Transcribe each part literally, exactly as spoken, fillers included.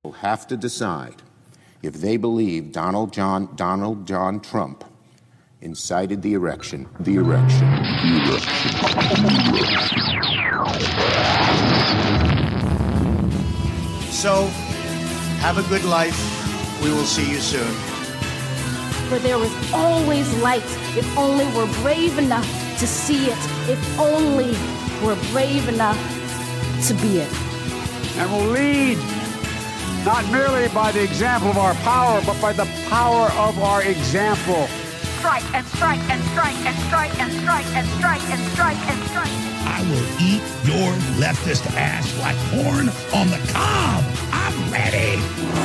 will have to decide if they believe Donald John Donald John Trump incited the erection, the erection, the erection. So, have a good life. We will see you soon. For there is always light if only we're brave enough to see it, if only we're brave enough to be it. And will lead not merely by the example of our power, but by the power of our example. Strike and strike and strike and strike and strike and strike and strike and strike. I will eat your leftist ass like corn on the cob. I'm ready.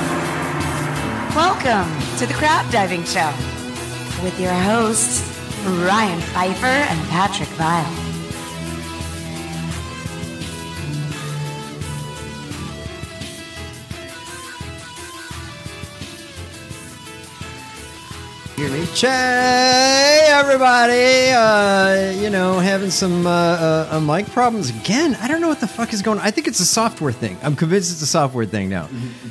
Welcome to the Crab Diving Show with your hosts, Ryan Pfeiffer and Patrick Vile. Hear me? Hey, everybody. Uh, you know, having some uh, uh, uh, mic problems again. I don't know what the fuck is going on. I think it's a software thing. I'm convinced it's a software thing now.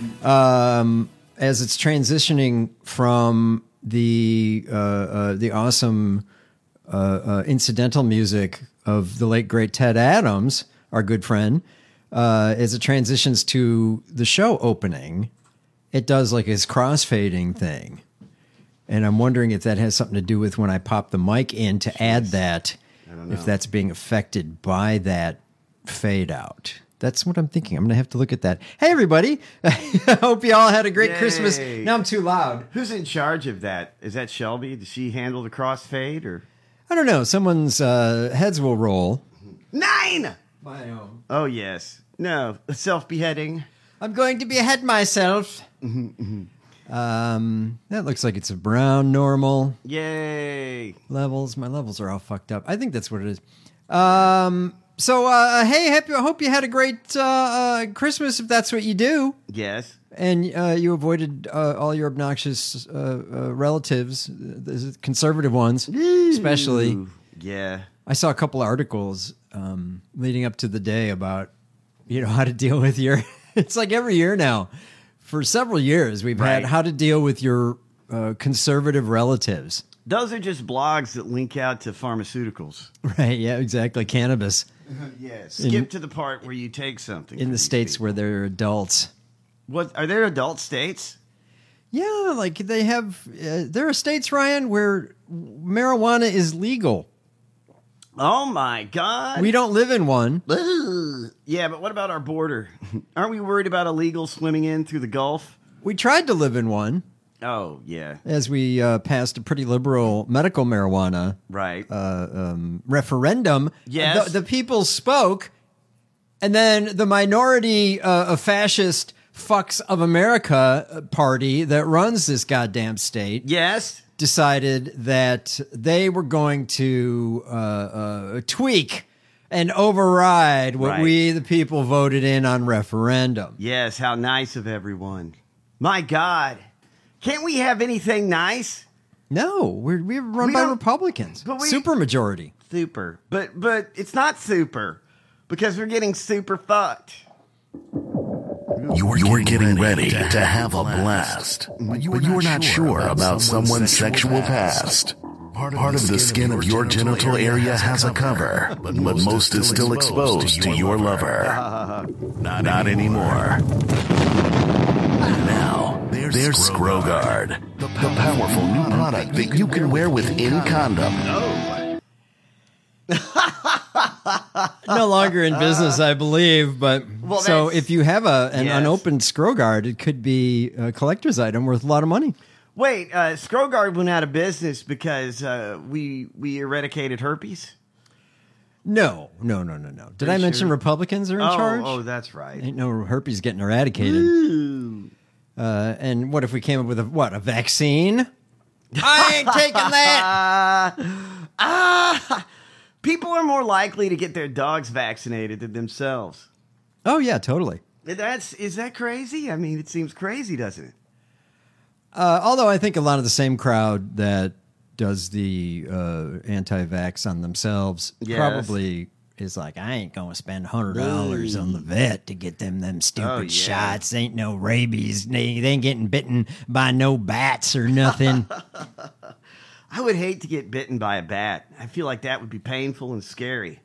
Um, as it's transitioning from the uh, uh, the awesome uh, uh, incidental music of the late, great Ted Adams, our good friend, uh, as it transitions to the show opening, it does like his crossfading thing. And I'm wondering if that has something to do with when I pop the mic in to Jeez. add that, if that's being affected by that fade out. That's what I'm thinking. I'm going to have to look at that. Hey, everybody. I hope you all had a great Yay. Christmas. Now I'm too loud. Who's in charge of that? Is that Shelby? Does she handle the crossfade? Or I don't know. Someone's uh, heads will roll. Nine! My own. Oh, yes. No. Self-beheading. I'm going to behead myself. Mm-hmm, mm-hmm. Um, that looks like it's a brown normal. Yay. Levels. My levels are all fucked up. I think that's what it is. Um, so, uh, hey, happy, I hope you had a great, uh, uh, Christmas if that's what you do. Yes. And, uh, you avoided, uh, all your obnoxious, uh, uh relatives, the conservative ones, Ooh. especially. Yeah. I saw a couple articles, um, leading up to the day about, you know, how to deal with your, it's like every year now. For several years, we've right. had how to deal with your uh, conservative relatives. Those are just blogs that link out to pharmaceuticals. Right, yeah, exactly. Cannabis. yeah, skip in, to the part where you take something. In the states people. where they're adults. What are there adult states? Yeah, like they have, uh, there are states, Ryan, where marijuana is legal. Oh, my God. We don't live in one. Yeah, but what about our border? Aren't we worried about illegals swimming in through the Gulf? We tried to live in one. Oh, yeah. As we uh, passed a pretty liberal medical marijuana right. uh, um, referendum. Yes. The, the people spoke, and then the minority uh, of fascist fucks of America party that runs this goddamn state. Yes. Decided that they were going to uh, uh, tweak and override what right. we, the people, voted in on referendum. Yes, how nice of everyone. My God. Can't we have anything nice? No, we're, we're run we by Republicans. But we, super majority. Super. But, but it's not super because we're getting super fucked. You're, you're getting ready to have a blast, but you are not sure about someone's sexual past. Part of the skin of your genital area has a cover, but most is still exposed to your lover. Not anymore. Now, there's Scroguard, the powerful new product that you can wear within condom. No longer in business, I believe, but well, so if you have a an yes. unopened Scroguard, it could be a collector's item worth a lot of money. Wait, uh, Scroguard went out of business because uh, we we eradicated herpes? No, no, no, no, no. Did Are I you mention sure? Republicans are in oh, charge? Oh, that's right. Ain't no herpes getting eradicated. Ooh. Uh, and what if we came up with a what? A vaccine? I ain't taking that. Ah. uh, People are more likely to get their dogs vaccinated than themselves. Oh, yeah, totally. That's Is that crazy? I mean, it seems crazy, doesn't it? Uh, although I think a lot of the same crowd that does the uh, anti-vax on themselves yes. probably is like, I ain't gonna spend hundred dollars on the vet to get them them stupid Oh, yeah. shots. Ain't no rabies. They, they ain't getting bitten by no bats or nothing. I would hate to get bitten by a bat. I feel like that would be painful and scary.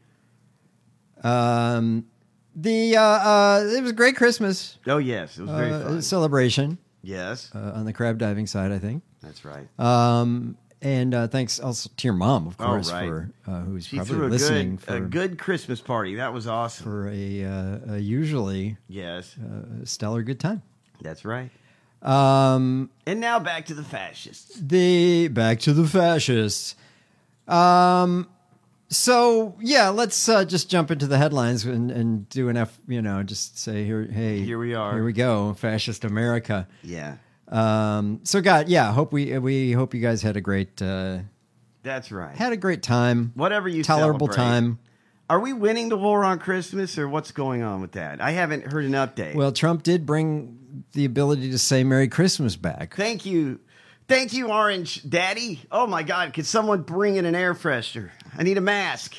um, the uh, uh, it was a great Christmas Oh, yes. It was very uh, fun. celebration Yes, uh, on the crab diving side, I think. that's right. Um, and uh, thanks also to your mom, of Oh, course, right. for uh, who's She probably threw a listening good, for a good Christmas party. That was awesome. for a, uh, a usually Yes, uh, stellar good time. that's right. Um, And now back to the fascists. the back to the fascists. Um, so yeah, let's uh, just jump into the headlines and, and do an F. You know, just say here, hey, Here we are. here we go, fascist America. Yeah, Um, so God, yeah, hope we we hope you guys had a great uh, that's right. had a great time, Whatever you tolerable celebrate. time. Are we winning the war on Christmas, or what's going on with that? I haven't heard an update. Well, Trump did bring the ability to say Merry Christmas back. Thank you. Thank you, Orange Daddy. Oh, my God. Could someone bring in an air freshener? I need a mask.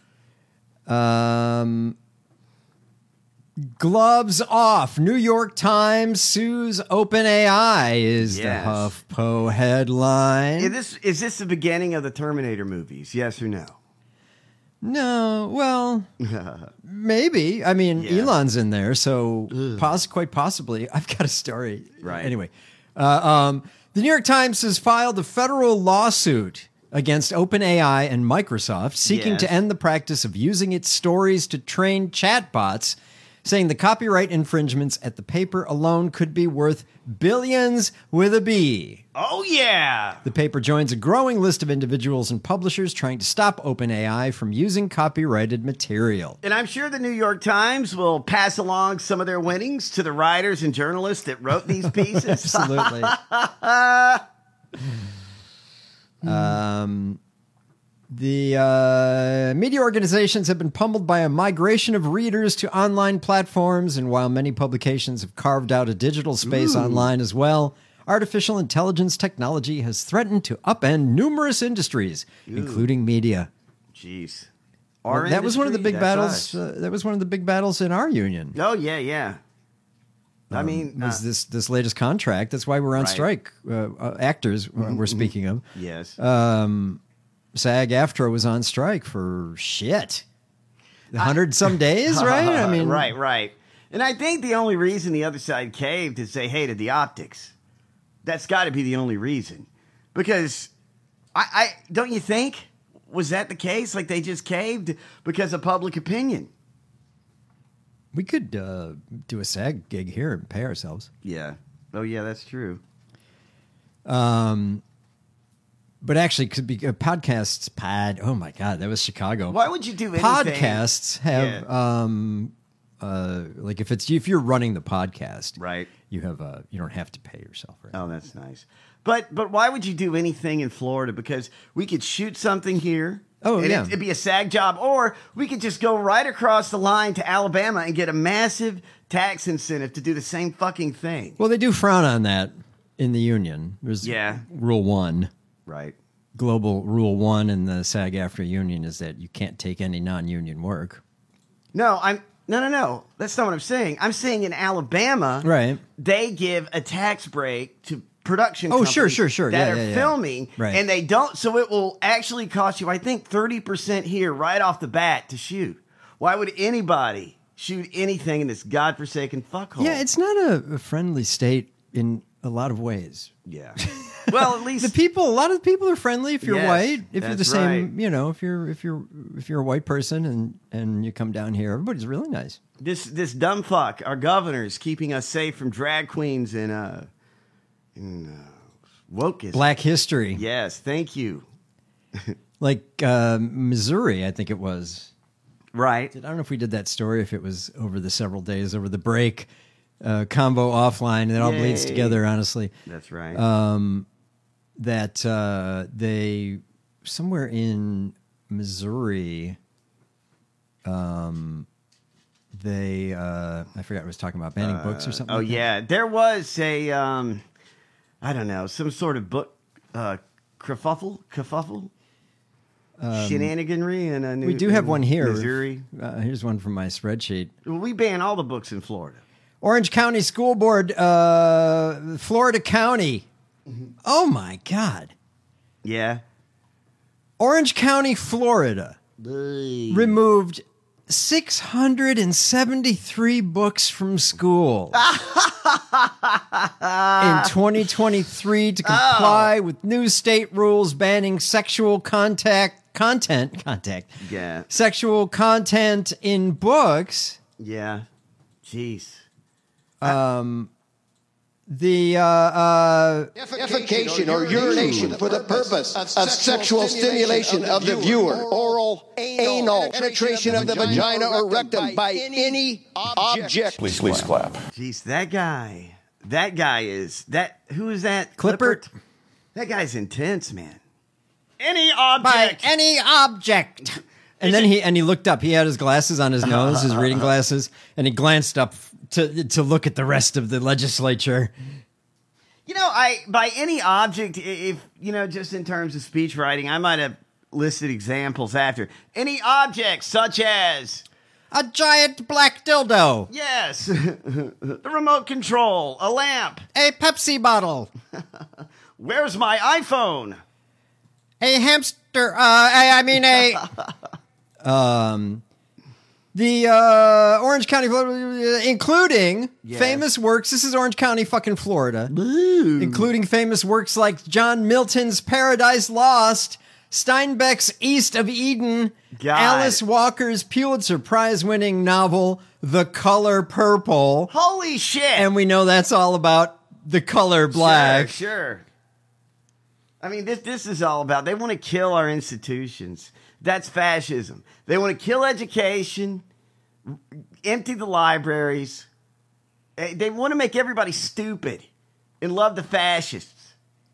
Um, gloves off. New York Times sues OpenAI is Yes. the HuffPo headline. Is this, is this the beginning of the Terminator movies? Yes or no? No, well, maybe. I mean, Yeah. Elon's in there, so poss- quite possibly. I've got a story. Right. Anyway, uh, um, the New York Times has filed a federal lawsuit against OpenAI and Microsoft, seeking Yes. to end the practice of using its stories to train chatbots, saying the copyright infringements at the paper alone could be worth billions with a B. Oh, yeah. The paper joins a growing list of individuals and publishers trying to stop OpenAI from using copyrighted material. And I'm sure the New York Times will pass along some of their winnings to the writers and journalists that wrote these pieces. Absolutely. um, the uh, media organizations have been pummeled by a migration of readers to online platforms, and while many publications have carved out a digital space Ooh. online as well, artificial intelligence technology has threatened to upend numerous industries, including media. Jeez. Well, Our that was one of the industry, big that's battles. us. Uh, that was one of the big battles in our union. Oh, yeah, yeah. I mean, was uh, this this latest contract? That's why we're on Right. strike. Uh, uh, actors, uh, we're speaking of. yes. Um, SAG-AFTRA was on strike for shit, a hundred some days, right? I mean, right, right. And I think the only reason the other side caved is they hated the optics. That's got to be the only reason. Because I, I don't you think? Was that the case? Like they just caved because of public opinion? we could uh, do a SAG gig here and pay ourselves. Yeah. Oh, yeah, that's true. Um, but actually, could be uh, podcasts. Pod. Oh my God, that was Chicago. Why would you do anything? Podcasts have Yeah. um, uh, like if it's if you're running the podcast, Right. You have uh, you don't have to pay yourself, right? Oh, that's nice. But but why would you do anything in Florida? Because we could shoot something here. Oh, and yeah. it, it'd be a SAG job, or we could just go right across the line to Alabama and get a massive tax incentive to do the same fucking thing. Well, they do frown on that in the union. There's Yeah. Rule One. Right. Global Rule One in the SAG-AFTRA union is that you can't take any non-union work. No, I'm no no no. That's not what I'm saying. I'm saying in Alabama, Right. they give a tax break to production Oh, companies sure, sure, sure. that Yeah, are yeah, yeah. filming, Right. and they don't. So it will actually cost you, I think, thirty percent here right off the bat to shoot. Why would anybody shoot anything in this godforsaken fuckhole? Yeah, it's not a, a friendly state in a lot of ways. Yeah. Well, at least The people, a lot of the people are friendly if you're Yes, white. If you're the that's same, right. you know, if you're if you're if you're a white person and and you come down here, everybody's really nice. this this dumb fuck, our governor's keeping us safe from drag queens and uh, and uh, wokeism. Black history, Yes, thank you. like uh, Missouri, I think it was. Right. I don't know if we did that story, if it was over the several days over the break, uh, combo offline. It all bleeds Yay. together, honestly. That's right. Um, that uh, they somewhere in Missouri, um, they uh, I forgot what I was talking about, banning books or something. Oh like that? yeah, there was a um, I don't know, some sort of book uh, kerfuffle, kerfuffle. Um, Shenaniganry in a new, we do have in one here. Missouri. Uh, here's one from my spreadsheet. Well, we ban all the books in Florida. Orange County School Board, uh, Florida County. Mm-hmm. Oh, my God. Yeah. Orange County, Florida, Bye. removed six hundred seventy-three books from school in twenty twenty-three to comply oh. with new state rules banning sexual contact content contact yeah sexual content in books. Yeah, jeez. Um, the uh, uh, defecation or urination for the purpose of sexual stimulation of the viewer, oral, anal, penetration of the vagina or rectum by any object. Please, please clap. Jeez, that guy, that guy is that. Who is that? Clippert. Clippert? That guy's intense, man. Any object, by any object. And then he and he looked up. He had his glasses on his nose, his reading glasses, and he glanced up to to look at the rest of the legislature. You know, I by any object, if you know, just in terms of speech writing, I might have listed examples after any object such as a giant black dildo. Yes, the remote control, a lamp, a Pepsi bottle. Where's my iPhone? A hamster. Uh, I, I mean a. Um, the uh, Orange County, including yes. famous works. This is Orange County, fucking Florida. Ooh. Including famous works like John Milton's Paradise Lost, Steinbeck's East of Eden, God. Alice Walker's Pulitzer Prize-winning novel The Color Purple. Holy shit! And we know that's all about the color black. Sure, sure. I mean, this this is all about. They want to kill our institutions. That's fascism. They want to kill education, empty the libraries. They want to make everybody stupid and love the fascists.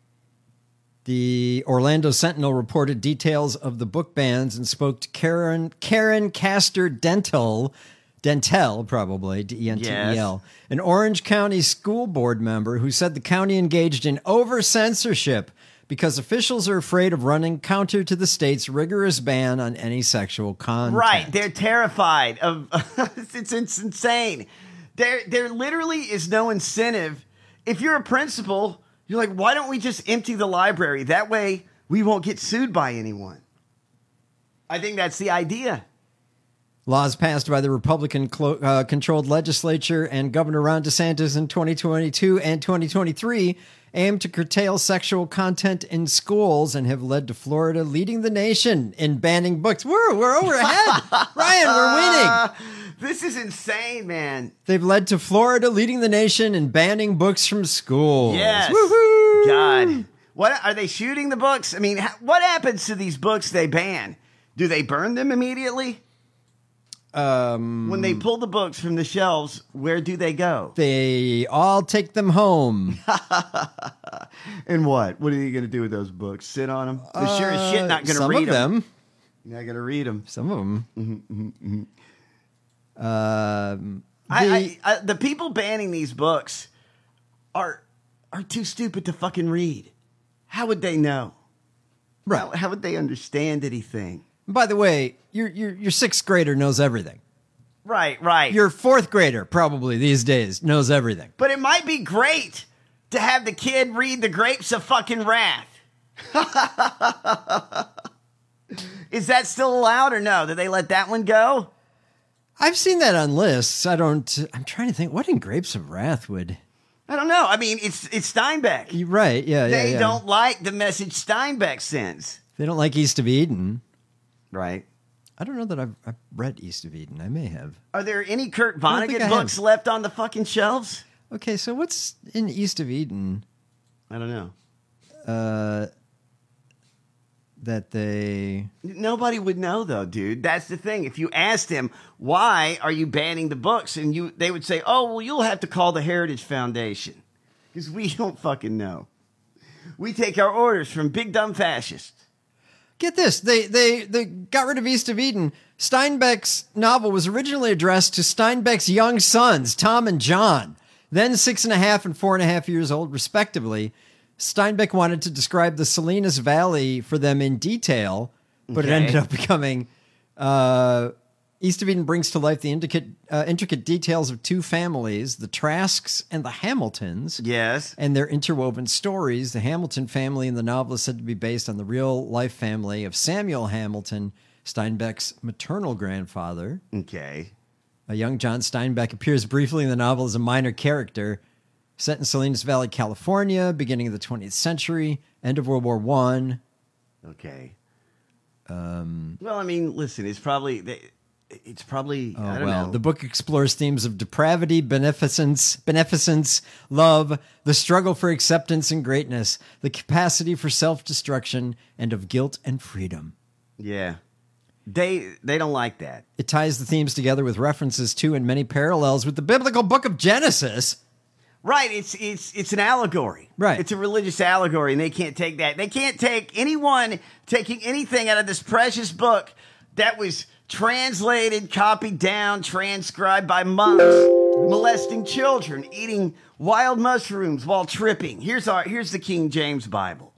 The Orlando Sentinel reported details of the book bans and spoke to Karen Karen Castor Dentel, Dentel probably, D E N T E L, yes. an Orange County school board member who said the county engaged in over-censorship because officials are afraid of running counter to the state's rigorous ban on any sexual content. Right. They're terrified of it's, it's insane. There there literally is no incentive. If you're a principal, you're like, why don't we just empty the library? That way we won't get sued by anyone. I think that's the idea. Laws passed by the Republican-controlled uh, legislature and Governor Ron DeSantis in twenty twenty-two and twenty twenty-three aim to curtail sexual content in schools and have led to Florida leading the nation in banning books. We're, we're over ahead. Ryan, we're winning. This is insane, man. They've led to Florida leading the nation in banning books from schools. Yes. Woo-hoo! God. What, are they shooting the books? I mean, what happens to these books they ban? Do they burn them immediately? Um, when they pull the books from the shelves, where do they go? They all take them home. And what? What are you going to do with those books? Sit on them? They're uh, sure as shit not going to read them. Some of them. You're not going to read them. Some of them. Mm-hmm, mm-hmm. Um, the, I, I, I, the people banning these books are are too stupid to fucking read. How would they know? Right. How, how would they understand anything? By the way, your your your sixth grader knows everything. Right, right. Your fourth grader probably these days knows everything. But it might be great to have the kid read The Grapes of fucking Wrath. Is that still allowed or no? Did they let that one go? I've seen that on lists. I don't. I'm trying to think. What in Grapes of Wrath would? I don't know. I mean, it's it's Steinbeck. You're right. Yeah, yeah. They yeah. don't like the message Steinbeck sends. They don't like East of Eden. Right. I don't know that I've, I've read East of Eden. I may have. Are there any Kurt Vonnegut books have. left on the fucking shelves? Okay, so what's in East of Eden? I don't know. Uh, that they... Nobody would know, though, dude. That's the thing. If you asked him, why are you banning the books? And you, they would say, oh, well, you'll have to call the Heritage Foundation. Because we don't fucking know. We take our orders from big dumb fascists. Get this, they, they they got rid of East of Eden. Steinbeck's novel was originally addressed to Steinbeck's young sons, Tom and John, then six and a half and four and a half years old, respectively. Steinbeck wanted to describe the Salinas Valley for them in detail, but Okay. it ended up becoming uh, East of Eden brings to life the intricate, uh, intricate details of two families, the Trasks and the Hamiltons. Yes. And their interwoven stories. The Hamilton family in the novel is said to be based on the real-life family of Samuel Hamilton, Steinbeck's maternal grandfather. Okay. A young John Steinbeck appears briefly in the novel as a minor character. Set in Salinas Valley, California, beginning of the twentieth century, end of World War One. Okay. Um, Well, I mean, listen, it's probably... It's probably, oh, I don't well, know. the book explores themes of depravity, beneficence, beneficence, love, the struggle for acceptance and greatness, the capacity for self-destruction, and of guilt and freedom. Yeah. They they don't like that. It ties the themes together with references to and many parallels with the biblical book of Genesis. Right, it's it's it's an allegory. Right. It's a religious allegory, and they can't take that. They can't take anyone taking anything out of this precious book that was translated, copied down, transcribed by monks, molesting children, eating wild mushrooms while tripping. Here's our here's the King James Bible.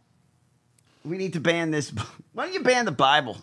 We need to ban this. Why don't you ban the Bible?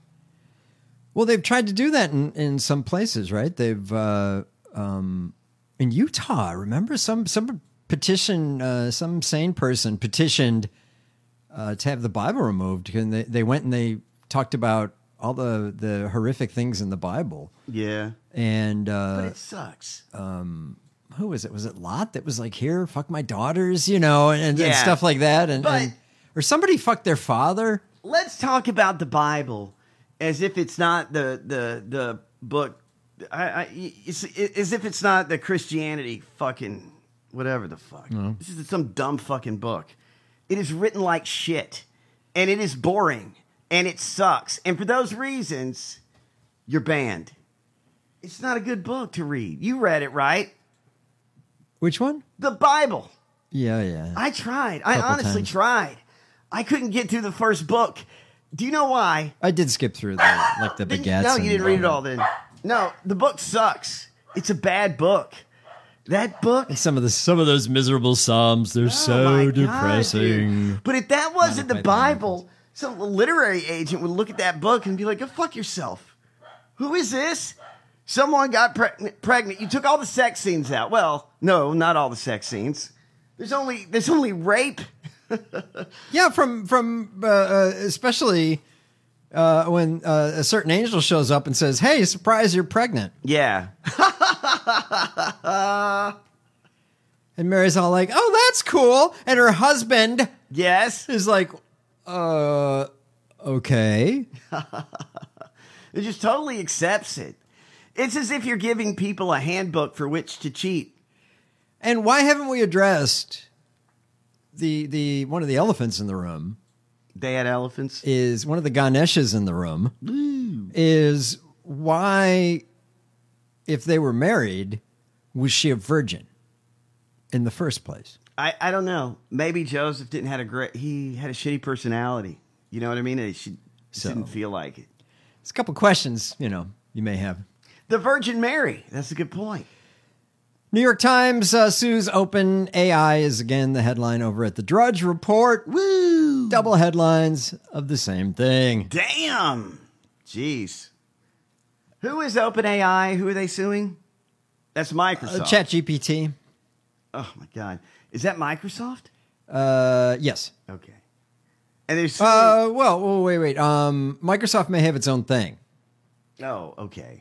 Well, they've tried to do that in, in some places, right? They've uh, um, in Utah. Remember, some some petition, uh, some sane person petitioned uh, to have the Bible removed, and they they went and they talked about all the, the horrific things in the Bible. Yeah. And uh, But it sucks. Um, who was it? Was it Lot that was like, here, fuck my daughters, you know, and, and Yeah. stuff like that? And, But- and or somebody fucked their father. Let's talk about the Bible as if it's not the the the book. I, I it's, as if it's not the Christianity fucking whatever the fuck. No. This is some dumb fucking book. It is written like shit, and it is boring, and it sucks. And for those reasons, you're banned. It's not a good book to read. You read it, right? Which one? The Bible. Yeah, yeah. I tried. I Couple honestly times. tried. I couldn't get through the first book. Do you know why? I did skip through the like the Didn't- baguettes. No, and- you didn't read it all then. No, the book sucks. It's a bad book. That book. And some of the some of those miserable psalms, they're Oh so my God, depressing. dude. But if that wasn't the Monty Python. Bible, some literary agent would look at that book and be like, "Go fuck yourself." Who is this? Someone got pregnant. Pregnant. You took all the sex scenes out. Well, no, not all the sex scenes. There's only there's only rape. Yeah, from from uh, uh, especially uh, when uh, a certain angel shows up and says, "Hey, surprise, you're pregnant." Yeah. And Mary's all like, "Oh, that's cool," and her husband, yes, is like, "Uh, okay." It just totally accepts it. It's as if you're giving people a handbook for which to cheat. And why haven't we addressed the the one of the elephants in the room? They had elephants. Is one of the Ganeshas in the room? Ooh. Is why, if they were married, was she a virgin in the first place? I, I don't know. Maybe Joseph didn't had a great. He had a shitty personality. You know what I mean? He should, So- didn't feel like it. It's a couple questions, you know, you may have. The Virgin Mary. That's a good point. New York Times uh, sues Open A I is again the headline over at the Drudge Report. Woo! Double headlines of the same thing. Damn. Jeez. Who is OpenAI? Who are they suing? That's Microsoft. Uh, ChatGPT. Oh my God. Is that Microsoft? Uh, yes. Okay. And there's suing- Uh, well, well, wait, wait. Um, Microsoft may have its own thing. oh, okay.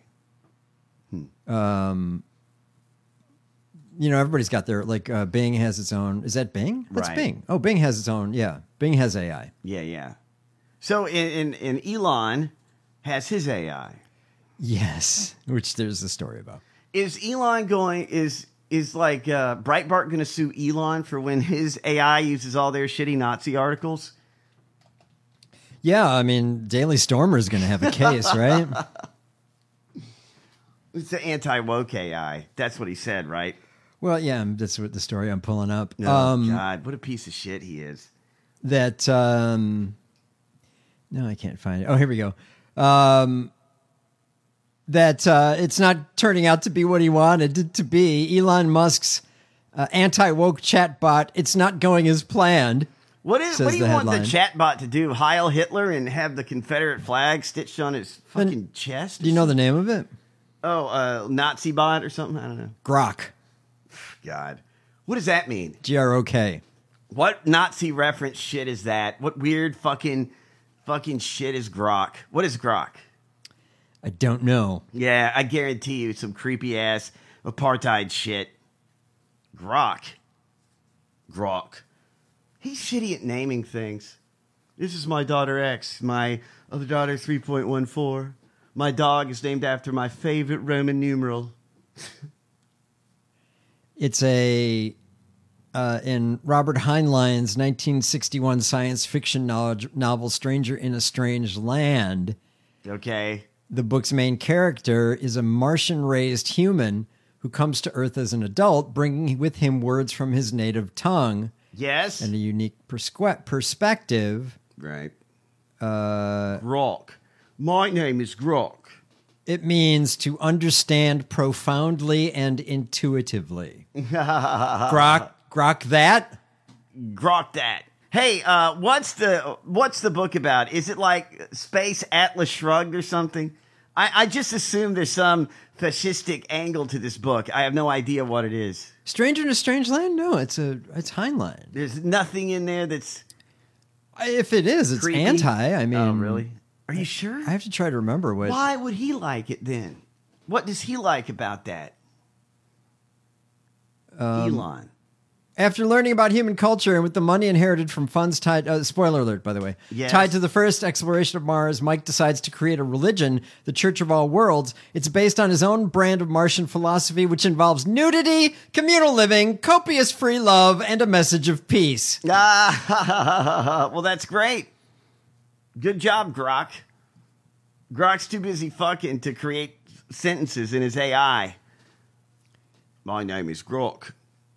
Um, you know, everybody's got their like. Uh, Bing has its own. Is that Bing? That's Right. Bing. Oh, Bing has its own. Yeah, Bing has A I. Yeah, yeah. So in, in, in Elon has his A I. Yes, which there's a story about. Is Elon going? Is is like uh, Breitbart going to sue Elon for when his A I uses all their shitty Nazi articles? Yeah, I mean, Daily Stormer is going to have a case, right? It's the anti-woke A I. That's what he said, right? Well, yeah, that's what the story I'm pulling up. Oh, um, God, what a piece of shit he is. That um, no, I can't find it. Oh, here we go. Um, that uh, it's not turning out to be what he wanted it to be. Elon Musk's uh, anti-woke chatbot. It's not going as planned. What is? Says What do you the want headline. the chatbot to do? Heil Hitler and have the Confederate flag stitched on his fucking chest? Do you know the name of it? Oh, uh, Nazi bot or something? I don't know. Grok. God. What does that mean? G R O K. What Nazi reference shit is that? What weird fucking fucking shit is Grok? What is Grok? I don't know. Yeah, I guarantee you some creepy ass apartheid shit. Grok. Grok. He's shitty at naming things. This is my daughter X. My other daughter three point one four. My dog is named after my favorite Roman numeral. It's a uh, in Robert Heinlein's nineteen sixty-one science fiction novel, novel "Stranger in a Strange Land." Okay. The book's main character is a Martian-raised human who comes to Earth as an adult, bringing with him words from his native tongue. Yes. And a unique persque- perspective. Right. Uh, Grok. My name is Grok. It means to understand profoundly and intuitively. Grok, grok that? Grok that. Hey, uh, what's the what's the book about? Is it like Space Atlas Shrugged or something? I, I just assume there's some fascistic angle to this book. I have no idea what it is. Stranger in a Strange Land? No, it's a it's Heinlein. There's nothing in there that's If it is, it's creepy. anti. I mean, Oh, really? Are you sure? I have to try to remember what. Why would he like it then? What does he like about that? Um, Elon. After learning about human culture and with the money inherited from funds tied, uh, spoiler alert, by the way, Yes. tied to the first exploration of Mars, Mike decides to create a religion, the Church of All Worlds. It's based on his own brand of Martian philosophy, which involves nudity, communal living, copious free love, and a message of peace. Ah, well, that's great. Good job, Grok. Grok's too busy fucking to create sentences in his A I. My name is Grok.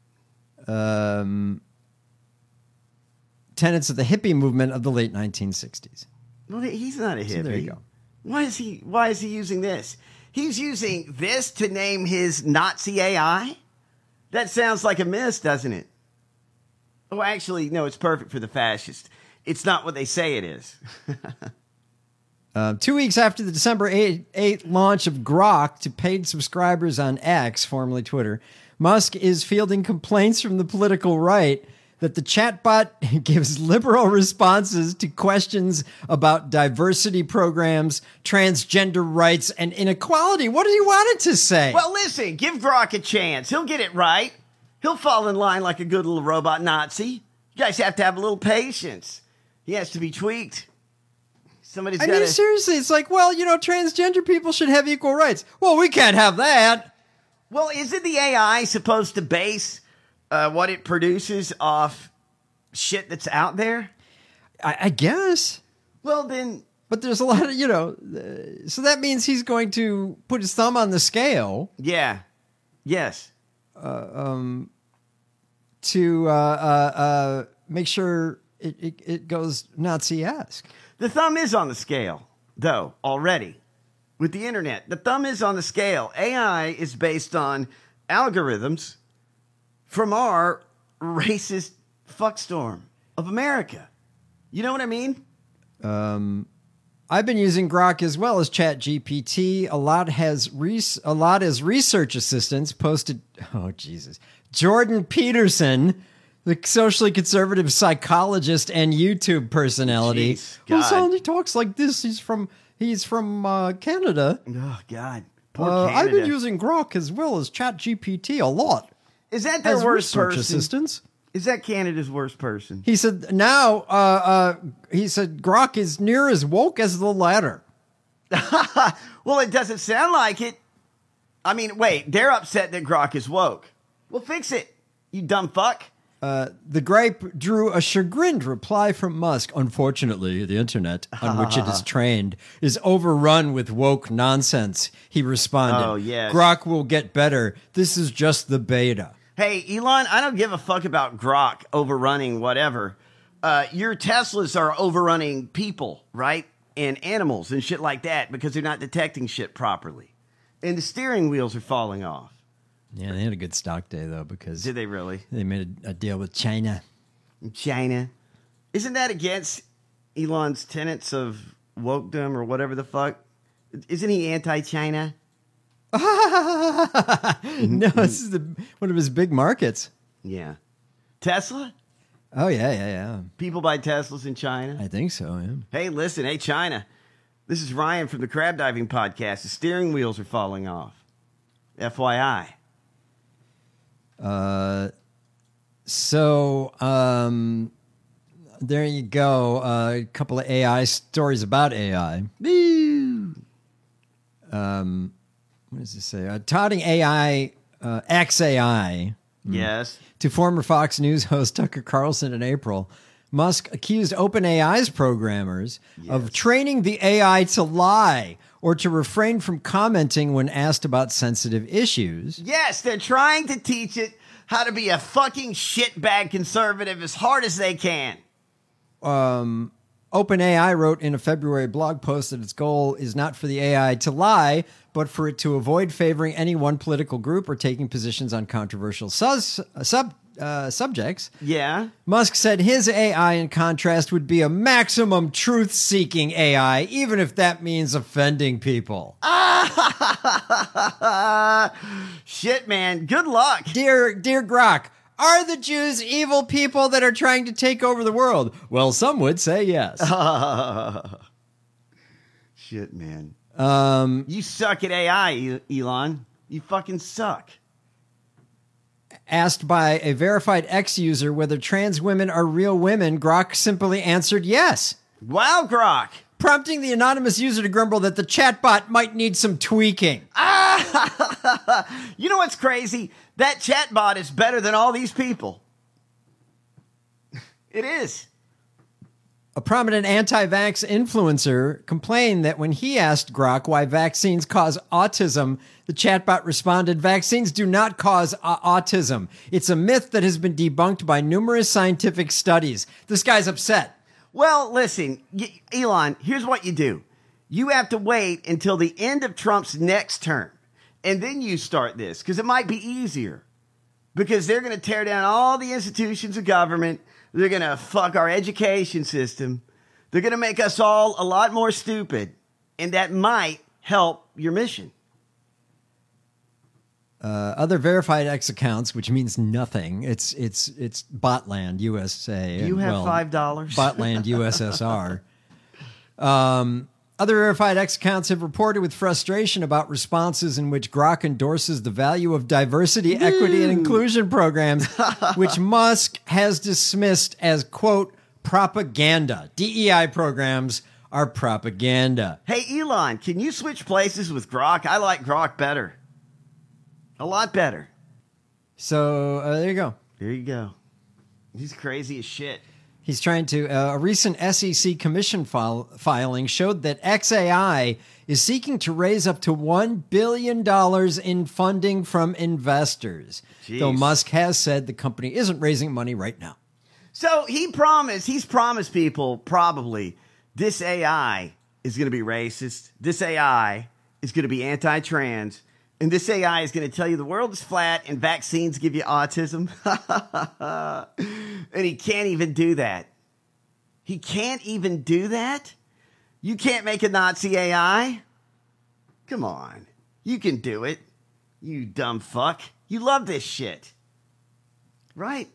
Um, tenets of the hippie movement of the late nineteen sixties. Well, he's not a hippie. So there you go. Why is he? Why is he using this? He's using this to name his Nazi A I. That sounds like a miss, doesn't it? Oh, actually, no. It's perfect for the fascist. It's not what they say it is. Uh, two weeks after the December eighth launch of Grok to paid subscribers on X, formerly Twitter, Musk is fielding complaints from the political right that the chatbot gives liberal responses to questions about diversity programs, transgender rights, and inequality. What did he want it to say? Well, listen, give Grok a chance. He'll get it right. He'll fall in line like a good little robot Nazi. You guys have to have a little patience. He has to be tweaked. Somebody's I got mean, seriously, it's like, well, you know, transgender people should have equal rights. Well, we can't have that. Well, isn't the A I supposed to base uh, what it produces off shit that's out there? I, I guess. Well, then. But there's a lot of, you know, uh, so that means he's going to put his thumb on the scale. Yeah. Yes. Uh, um, to uh, uh, uh, make sure it, it, it goes Nazi-esque. The thumb is on the scale, though, already. With the internet, the thumb is on the scale. A I is based on algorithms from our racist fuckstorm of America. You know what I mean? Um, I've been using Grok as well as ChatGPT. A lot has res- a lot as research assistants posted. Oh Jesus, Jordan Peterson, the socially conservative psychologist and YouTube personality, Jeez, who God. suddenly talks like this. He's from he's from uh, Canada. Oh God, poor Uh, Canada. I've been using Grok as well as ChatGPT a lot. Is that their as worst research person? assistants. Is that Canada's worst person? He said now. Uh, uh, he said Grok is near as woke as the latter. Well, it doesn't sound like it. I mean, wait, they're upset that Grok is woke. Well, fix it, you dumb fuck. Uh, the gripe drew a chagrined reply from Musk. Unfortunately, the internet on which it is trained is overrun with woke nonsense. He responded, Oh, yes. Grok will get better. This is just the beta. Hey, Elon, I don't give a fuck about Grok overrunning whatever. Uh, your Teslas are overrunning people, right? And animals and shit like that because they're not detecting shit properly. And the steering wheels are falling off. Yeah, they had a good stock day, though, because Did they really? they made a, a deal with China. China. Isn't that against Elon's tenets of wokedom or whatever the fuck? Isn't he anti-China? No, this is the, one of his big markets. Yeah. Tesla? Oh, yeah, yeah, yeah. People buy Teslas in China? I think so, yeah. Hey, listen, hey, China. This is Ryan from the Crab Diving Podcast. The steering wheels are falling off. F Y I. Uh, so, um, there you go. Uh, a couple of A I stories about A I. Woo! Um, what does it say? Uh, touting A I, uh, X A I. Yes. To former Fox News host Tucker Carlson in April, Musk accused OpenAI's programmers yes. of training the A I to lie or to refrain from commenting when asked about sensitive issues. Yes, they're trying to teach it how to be a fucking shitbag conservative as hard as they can. Um, OpenAI wrote in a February blog post that its goal is not for the A I to lie, but for it to avoid favoring any one political group or taking positions on controversial sus, uh, sub uh, subjects. Yeah. Musk said his A I, in contrast, would be a maximum truth-seeking A I, even if that means offending people. Shit, man. Good luck. Dear, dear Grok, are the Jews evil people that are trying to take over the world? Well, some would say yes. Shit, man. Um, you suck at A I, Elon. You fucking suck. Asked by a verified X user whether trans women are real women, Grok simply answered yes. Wow, Grok. Prompting the anonymous user to grumble that the chatbot might need some tweaking. Ah! You know what's crazy? That chatbot is better than all these people. It is. A prominent anti-vax influencer complained that when he asked Grok why vaccines cause autism, the chatbot responded, "Vaccines do not cause uh, autism. It's a myth that has been debunked by numerous scientific studies." This guy's upset. Well, listen, y- Elon, here's what you do. You have to wait until the end of Trump's next term, and then you start this, because it might be easier. Because they're going to tear down all the institutions of government. They're going to fuck our education system. They're going to make us all a lot more stupid. And that might help your mission. Uh, other verified X accounts, which means nothing. It's it's it's Botland U S A. Do you have well, five dollars? Botland U S S R. Um, other verified X accounts have reported with frustration about responses in which Grok endorses the value of diversity, Ooh. equity, and inclusion programs, which Musk has dismissed as, quote, propaganda. D E I programs are propaganda. Hey, Elon, can you switch places with Grok? I like Grok better. A lot better. So uh, there you go. There you go. He's crazy as shit. He's trying to. Uh, a recent S E C commission file, filing showed that X A I is seeking to raise up to one billion dollars in funding from investors. Jeez. Though Musk has said the company isn't raising money right now. So he promised, he's promised people probably this A I is going to be racist. This A I is going to be anti-trans. And this A I is going to tell you the world is flat and vaccines give you autism. And he can't even do that. He can't even do that? You can't make a Nazi A I? Come on. You can do it. You dumb fuck. You love this shit. Right?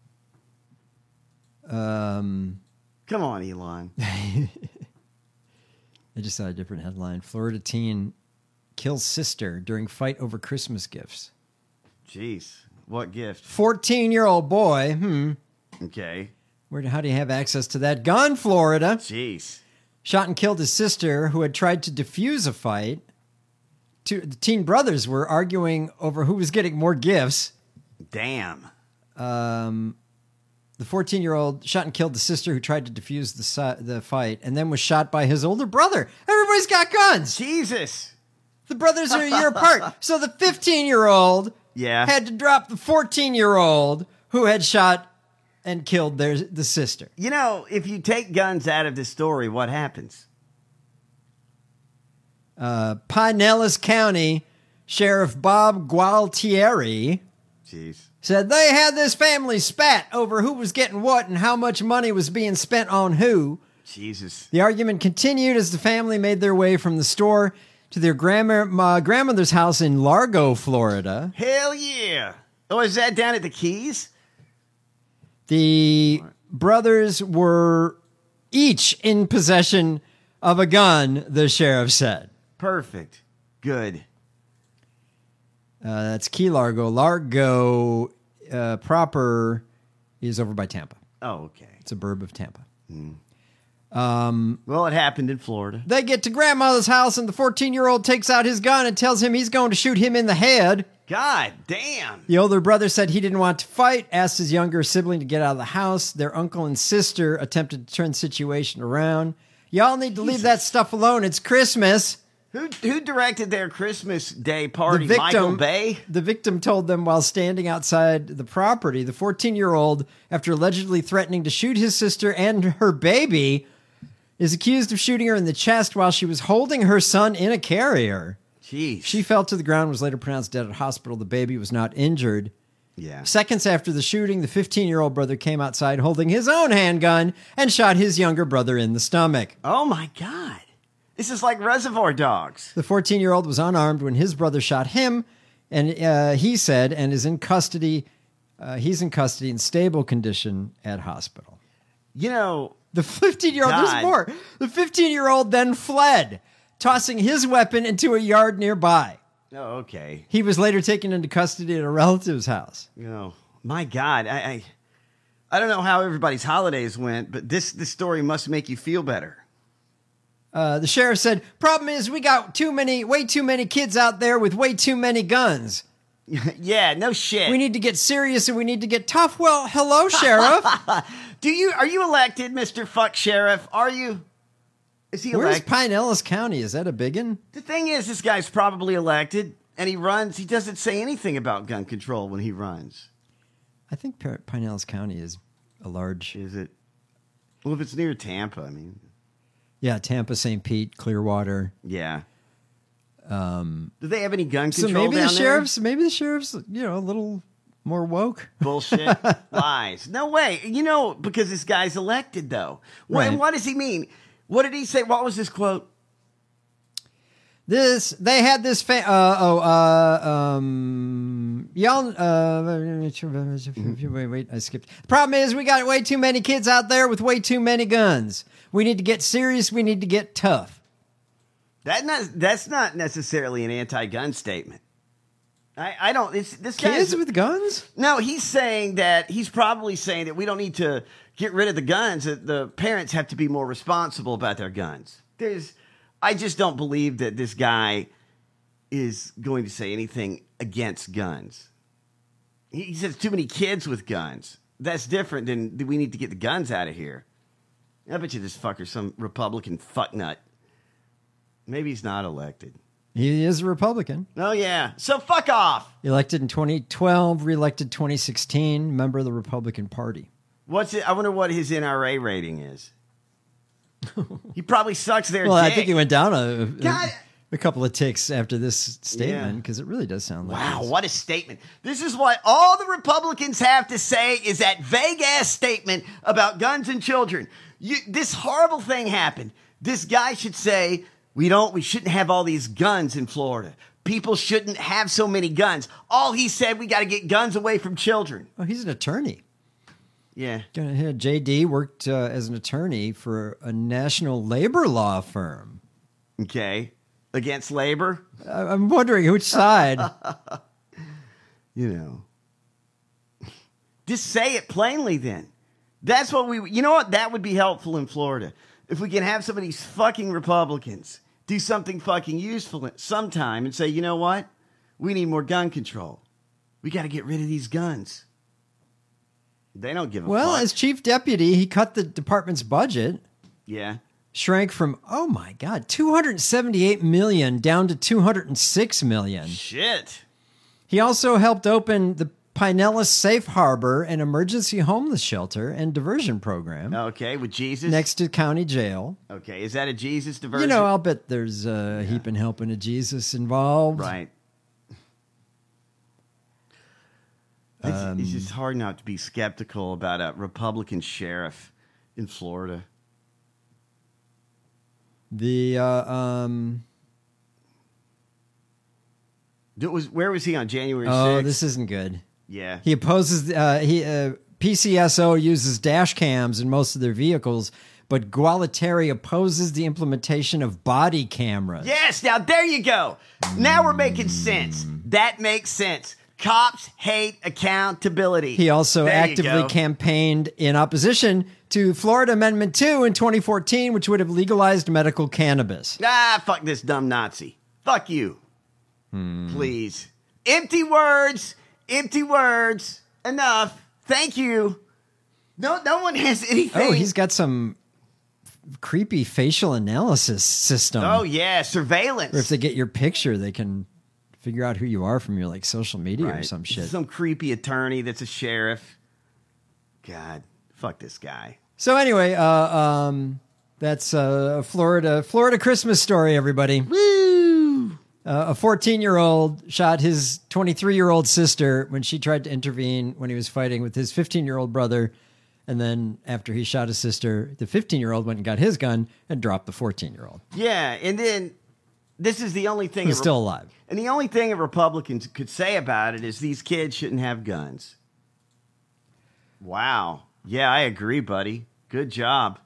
Um, Come on, Elon. I just saw a different headline. Florida teen kills sister during fight over Christmas gifts. Jeez. What gift? fourteen-year-old boy. Hmm. Okay. Where? How do you have access to that gun, Florida? Jeez. Shot and killed his sister, who had tried to defuse a fight. Two, the teen brothers were arguing over who was getting more gifts. Damn. Um, the fourteen-year-old shot and killed the sister who tried to defuse the the fight, and then was shot by his older brother. Everybody's got guns. Jesus. The brothers are a year apart. So the fifteen-year-old yeah. had to drop the fourteen-year-old who had shot and killed their the sister. You know, if you take guns out of this story, what happens? Uh, Pinellas County Sheriff Bob Gualtieri Jeez. said they had this family spat over who was getting what and how much money was being spent on who. Jesus. The argument continued as the family made their way from the store to their grandma, uh, grandmother's house in Largo, Florida. Hell yeah. Oh, is that down at the Keys? The brothers were each in possession of a gun, the sheriff said. Perfect. Good. Uh, that's Key Largo. Largo uh, proper is over by Tampa. Oh, okay. It's a suburb of Tampa. Mm. Um, well, it happened in Florida. They get to grandmother's house, and the fourteen-year-old takes out his gun and tells him he's going to shoot him in the head. God damn. The older brother said he didn't want to fight, asked his younger sibling to get out of the house. Their uncle and sister attempted to turn the situation around. Y'all need to Jesus. leave that stuff alone. It's Christmas. Who who directed their Christmas Day party? The victim, Michael Bay? The victim told them while standing outside the property. The fourteen-year-old, after allegedly threatening to shoot his sister and her baby, is accused of shooting her in the chest while she was holding her son in a carrier. Jeez. She fell to the ground and was later pronounced dead at hospital. The baby was not injured. Yeah. Seconds after the shooting, the fifteen-year-old brother came outside holding his own handgun and shot his younger brother in the stomach. Oh, my God. This is like Reservoir Dogs. The fourteen-year-old was unarmed when his brother shot him, and uh, he said, and is in custody. Uh, he's in custody in stable condition at hospital. You know, the fifteen-year-old, there's more. The fifteen-year-old then fled, tossing his weapon into a yard nearby. Oh, okay. He was later taken into custody at a relative's house. You know, my God, I, I, I don't know how everybody's holidays went, but this this story must make you feel better. Uh, the sheriff said, problem is we got too many, way too many kids out there with way too many guns. Yeah, no shit. We need to get serious and we need to get tough. Well, hello, Sheriff. Do you, are you elected, Mister Fuck Sheriff? Are you? Is he Where's elected? Pinellas County? Is that a biggin? The thing is, this guy's probably elected and he runs. He doesn't say anything about gun control when he runs. I think P- Pinellas County is a large. Is it? Well, if it's near Tampa, I mean. Yeah, Tampa, Saint Pete, Clearwater. Yeah. Um, Do they have any gun so control maybe down the sheriff's, maybe the sheriff's, you know, a little more woke. Bullshit. Lies. No way. You know, because this guy's elected, though. What, Right. and what does he mean? What did he say? What was his quote? This, they had this, fa- uh, oh, uh, um, y'all, uh, wait, wait, I skipped. The problem is we got way too many kids out there with way too many guns. We need to get serious. We need to get tough. That not, that's not necessarily an anti-gun statement. I, I don't, it's, this Kids guy's, with guns? No, he's saying that, he's probably saying that we don't need to get rid of the guns, that the parents have to be more responsible about their guns. There's, I just don't believe that this guy is going to say anything against guns. He, he says too many kids with guns. That's different than we need to get the guns out of here. I bet you this fucker's some Republican fucknut. Maybe he's not elected. He is a Republican. Oh, yeah. So fuck off. Elected in twenty twelve, reelected twenty sixteen, member of the Republican Party. What's it? I wonder what his N R A rating is. He probably sucks there. Well, I dick. think he went down a, God. a, a couple of ticks after this statement because it really does sound like Wow, this. what a statement. This is what all the Republicans have to say is that vague-ass statement about guns and children. You, this horrible thing happened. This guy should say, we don't, we shouldn't have all these guns in Florida. People shouldn't have so many guns. All he said, we got to get guns away from children. Oh, he's an attorney. Yeah. J D worked uh, as an attorney for a national labor law firm. Okay. Against labor? I- I'm wondering which side. You know. Just say it plainly then. That's what we, you know what? That would be helpful in Florida. If we can have some of these fucking Republicans do something fucking useful sometime and say, you know what? We need more gun control. We got to get rid of these guns. They don't give a Well, fuck. as chief deputy, he cut the department's budget. Yeah. Shrank from, oh my God, two hundred seventy-eight million down to two hundred six million. Shit. He also helped open the Pinellas Safe Harbor, an emergency homeless shelter and diversion program. Okay, with Jesus? Next to county jail. Okay, is that a Jesus diversion? You know, I'll bet there's a yeah. heap and helping of Jesus involved. Right. It's, Um, it's just hard not to be skeptical about a Republican sheriff in Florida. The uh, um, It was where was he on January sixth? oh, this isn't good. Yeah. He opposes uh, he uh, P C S O uses dash cams in most of their vehicles, but Gualtieri opposes the implementation of body cameras. Yes, now there you go. Now we're making sense. That makes sense. Cops hate accountability. He also There you actively go. campaigned in opposition to Florida Amendment two in twenty fourteen, which would have legalized medical cannabis. Ah, fuck this dumb Nazi. Fuck you. Hmm. Please. Empty words. Empty words. Enough. Thank you. No, no one has anything. Oh, he's got some creepy facial analysis system. Oh, yeah, surveillance. Or if they get your picture, they can figure out who you are from your like social media or Right. some shit. Some creepy attorney that's a sheriff. God, fuck this guy. So anyway, uh, um, that's uh, a Florida Florida Christmas story, everybody. Woo! Uh, a fourteen-year-old shot his twenty-three-year-old sister when she tried to intervene when he was fighting with his fifteen-year-old brother. And then after he shot his sister, the fifteen-year-old went and got his gun and dropped the fourteen-year-old. Yeah, and then this is the only thing... Who's a Re- still alive. And the only thing a Republicans could say about it is these kids shouldn't have guns. Wow. Yeah, I agree, buddy. Good job.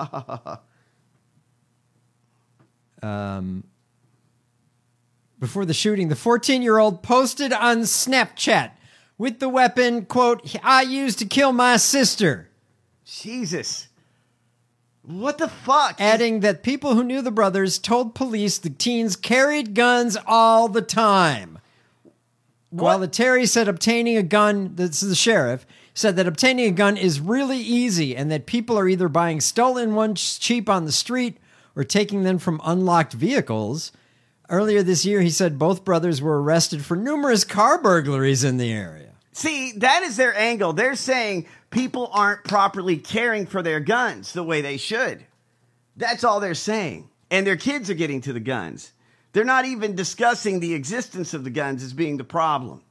Um, before the shooting, the fourteen-year-old posted on Snapchat with the weapon, quote, I used to kill my sister. Jesus. What the fuck? Adding that people who knew the brothers told police the teens carried guns all the time. Gualtieri said obtaining a gun, this is the sheriff, said that obtaining a gun is really easy and that people are either buying stolen ones cheap on the street or taking them from unlocked vehicles. Earlier this year, he said both brothers were arrested for numerous car burglaries in the area. See, that is their angle. They're saying people aren't properly caring for their guns the way they should. That's all they're saying. And their kids are getting to the guns. They're not even discussing the existence of the guns as being the problem.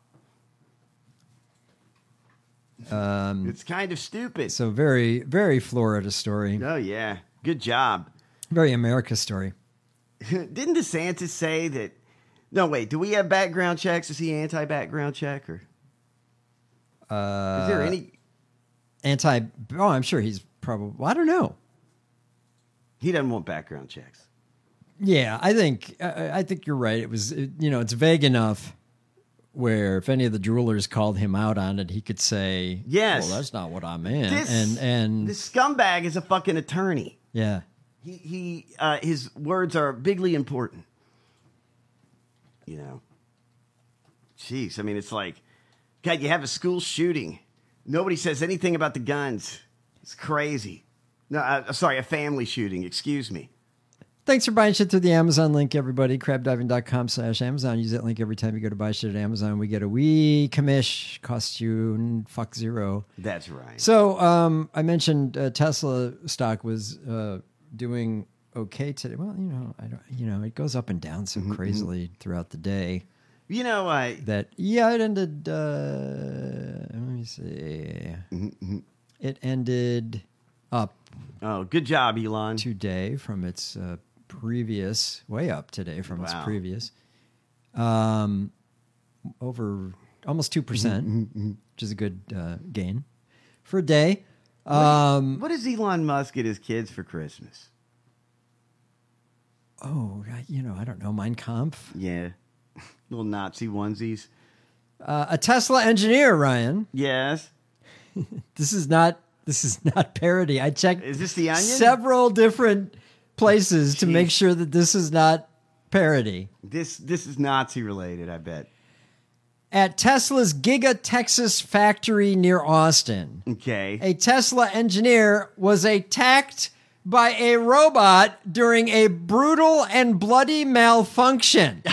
Um, it's kind of stupid. So very, very Florida story. Oh, yeah. Good job. Very America story. Didn't DeSantis say that? No, wait. Do we have background checks? Is he anti-background check? Or Uh, is there any? Anti. Oh, I'm sure he's probably. Well, I don't know. He doesn't want background checks. Yeah, I think I, I think you're right. It was, it, you know, it's vague enough where if any of the jewelers called him out on it, he could say, Yes. well, that's not what I meant." This, and and this scumbag is a fucking attorney. yeah, He he. Uh, his words are bigly important. You know. Jeez, I mean, it's like, God, you have a school shooting. Nobody says anything about the guns. It's crazy. No, uh, sorry, a family shooting. Excuse me. Thanks for buying shit through the Amazon link, everybody. crabdiving.com slash Amazon. Use that link every time you go to buy shit at Amazon. We get a wee commish. Costs you fuck zero. That's right. So um, I mentioned uh, Tesla stock was uh, doing okay today. Well, you know, I don't, you know, it goes up and down so Mm-hmm, crazily throughout the day. You know, I that yeah, it ended. Uh, let me see. Mm-hmm. It ended up. Oh, good job, Elon. Today from its uh, previous, way up today from Wow. its previous, um, over almost two percent, Mm-hmm, which is a good uh, gain for a day. Um, what does Elon Musk get his kids for Christmas? Oh, I- you know, I don't know. Mein Kampf. Yeah, little Nazi onesies. Uh, a Tesla engineer, Ryan. Yes. This is not. This is not parody. I checked. Is this The Onion? Several different places to make sure that this is not parody. This this is Nazi related, I bet. At Tesla's Giga Texas factory near Austin, Okay. a Tesla engineer was attacked by a robot during a brutal and bloody malfunction.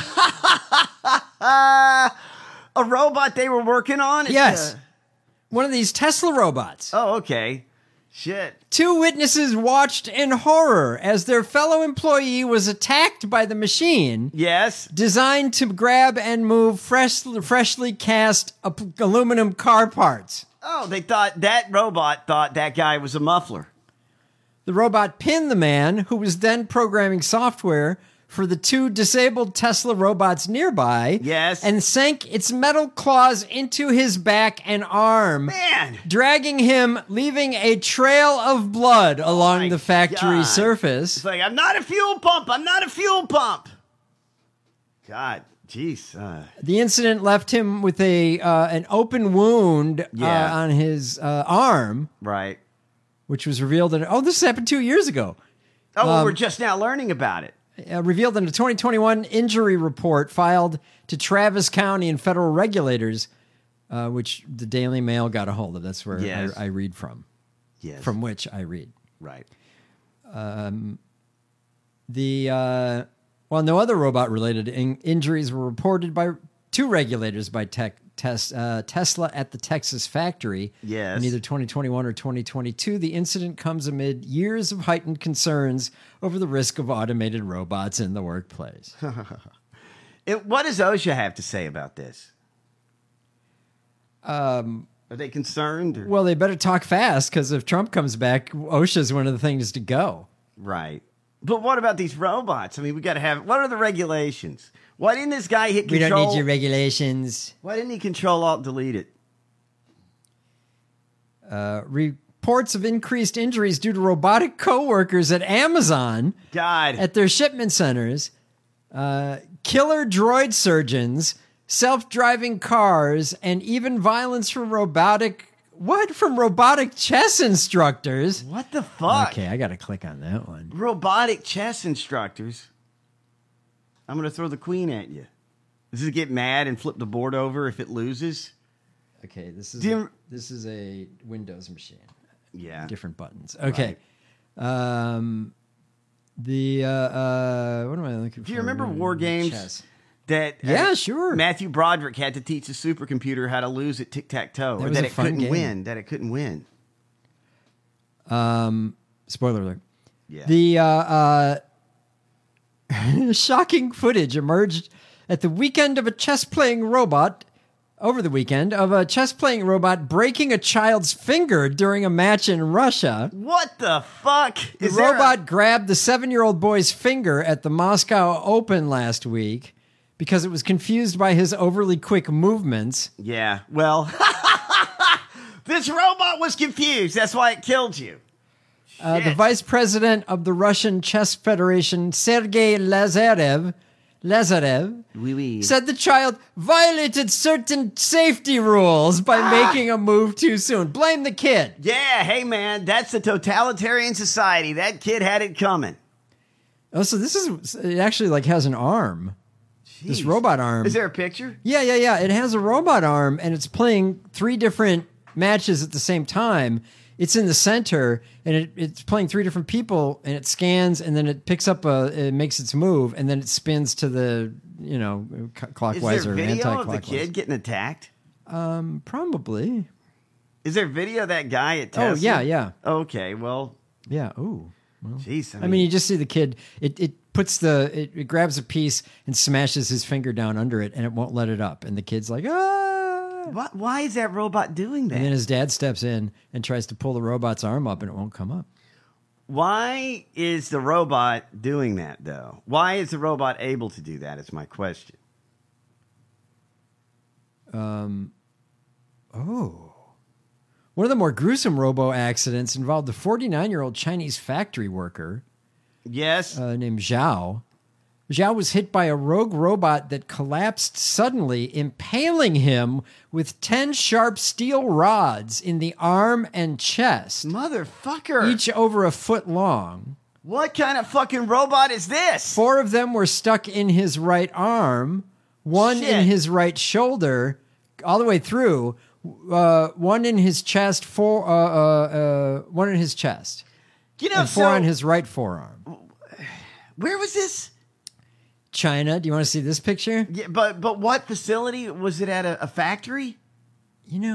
Uh, a robot they were working on? It's, Yes. uh, One of these Tesla robots. oh, okay. Shit. Two witnesses watched in horror as their fellow employee was attacked by the machine. Yes. Designed to grab and move fresh, freshly cast aluminum car parts. Oh, they thought that robot thought that guy was a muffler. The robot pinned the man, who was then programming software for the two disabled Tesla robots nearby. Yes. And sank its metal claws into his back and arm. Man. Dragging him, leaving a trail of blood Oh along the factory God. surface. It's like, I'm not a fuel pump. I'm not a fuel pump. God, jeez. Uh, The incident left him with a uh, an open wound Yeah. uh, on his uh, arm, right. which was revealed in, oh, this happened two years ago. Oh, well, Um, we're just now learning about it. Uh, revealed in a twenty twenty-one injury report filed to Travis County and federal regulators, uh, which the Daily Mail got a hold of. That's where Yes. I, I read from. Yes. From which I read. Right. Um, the uh, well, no other robot-related in- injuries were reported by two regulators by tech, tes- uh, Tesla at the Texas factory. Yes. In either twenty twenty-one or twenty twenty-two, the incident comes amid years of heightened concerns over the risk of automated robots in the workplace. It, what does OSHA have to say about this? Um, Are they concerned? Or? well, they better talk fast, because if Trump comes back, OSHA's one of the things to go. Right. But what about these robots? I mean, we got to have. What are the regulations? Why didn't this guy hit control? We don't need your regulations. Why didn't he control alt delete it? Uh, reports of increased injuries due to robotic coworkers at Amazon. God. At their shipment centers. Uh, killer droid surgeons, self-driving cars, and even violence from robotic... What? From robotic chess instructors? What the fuck? Okay, I got to click on that one. Robotic chess instructors. I'm going to throw the queen at you. Does it get mad and flip the board over if it loses? Okay, this is Do you- a, this is a Windows machine. Yeah. Different buttons. Okay. Um, the uh, uh, what am I looking for? Do you remember War Games? Chess. That uh, Yeah, sure. Matthew Broderick had to teach the supercomputer how to lose at tic-tac-toe, That or was that a it fun couldn't game. win. That it couldn't win. Um, spoiler alert. Yeah. The uh, uh, shocking footage emerged at the weekend of a chess-playing robot, over the weekend, of a chess-playing robot breaking a child's finger during a match in Russia. What the fuck? The Is there robot a- grabbed the seven-year-old boy's finger at the Moscow Open last week because it was confused by his overly quick movements. Yeah. Well, this robot was confused. That's why it killed you. Uh, the vice president of the Russian Chess Federation, Sergei Lazarev, Lazarev Oui, oui. said the child violated certain safety rules by Ah. making a move too soon. Blame the kid. Yeah. Hey, man, that's a totalitarian society. That kid had it coming. Oh, so this is, it actually like has an arm. This Jeez. robot arm. Is there a picture? Yeah, yeah, yeah. It has a robot arm, and it's playing three different matches at the same time. It's in the center, and it, it's playing three different people, and it scans, and then it picks up a, it makes its move, and then it spins to the, you know, c- Is clockwise there or video of the anti-clockwise. kid getting attacked? Um, probably. Is there video of that guy at Oh, Tesla? yeah, yeah. Okay, well, Yeah. Ooh. Well, jeez. I mean, you just see the kid. It it puts the it, it grabs a piece and smashes his finger down under it, and it won't let it up. And the kid's like, ah. What, why is that robot doing that? And then his dad steps in and tries to pull the robot's arm up, and it won't come up. Why is the robot doing that, though? Why is the robot able to do that? Is my question. Um. Oh. One of the more gruesome robo accidents involved a forty-nine-year-old Chinese factory worker. Yes. Uh, named Zhao. Zhao was hit by a rogue robot that collapsed suddenly, impaling him with ten sharp steel rods in the arm and chest. Motherfucker. Each over a foot long. What kind of fucking robot is this? Four of them were stuck in his right arm, one Shit. in his right shoulder, all the way through, uh, one in his chest, four, uh, uh, uh, one in his chest, You know, and four so on his right forearm. where was this? China. Do you want to see this picture? Yeah, but but what facility was it at? A, a factory? You know,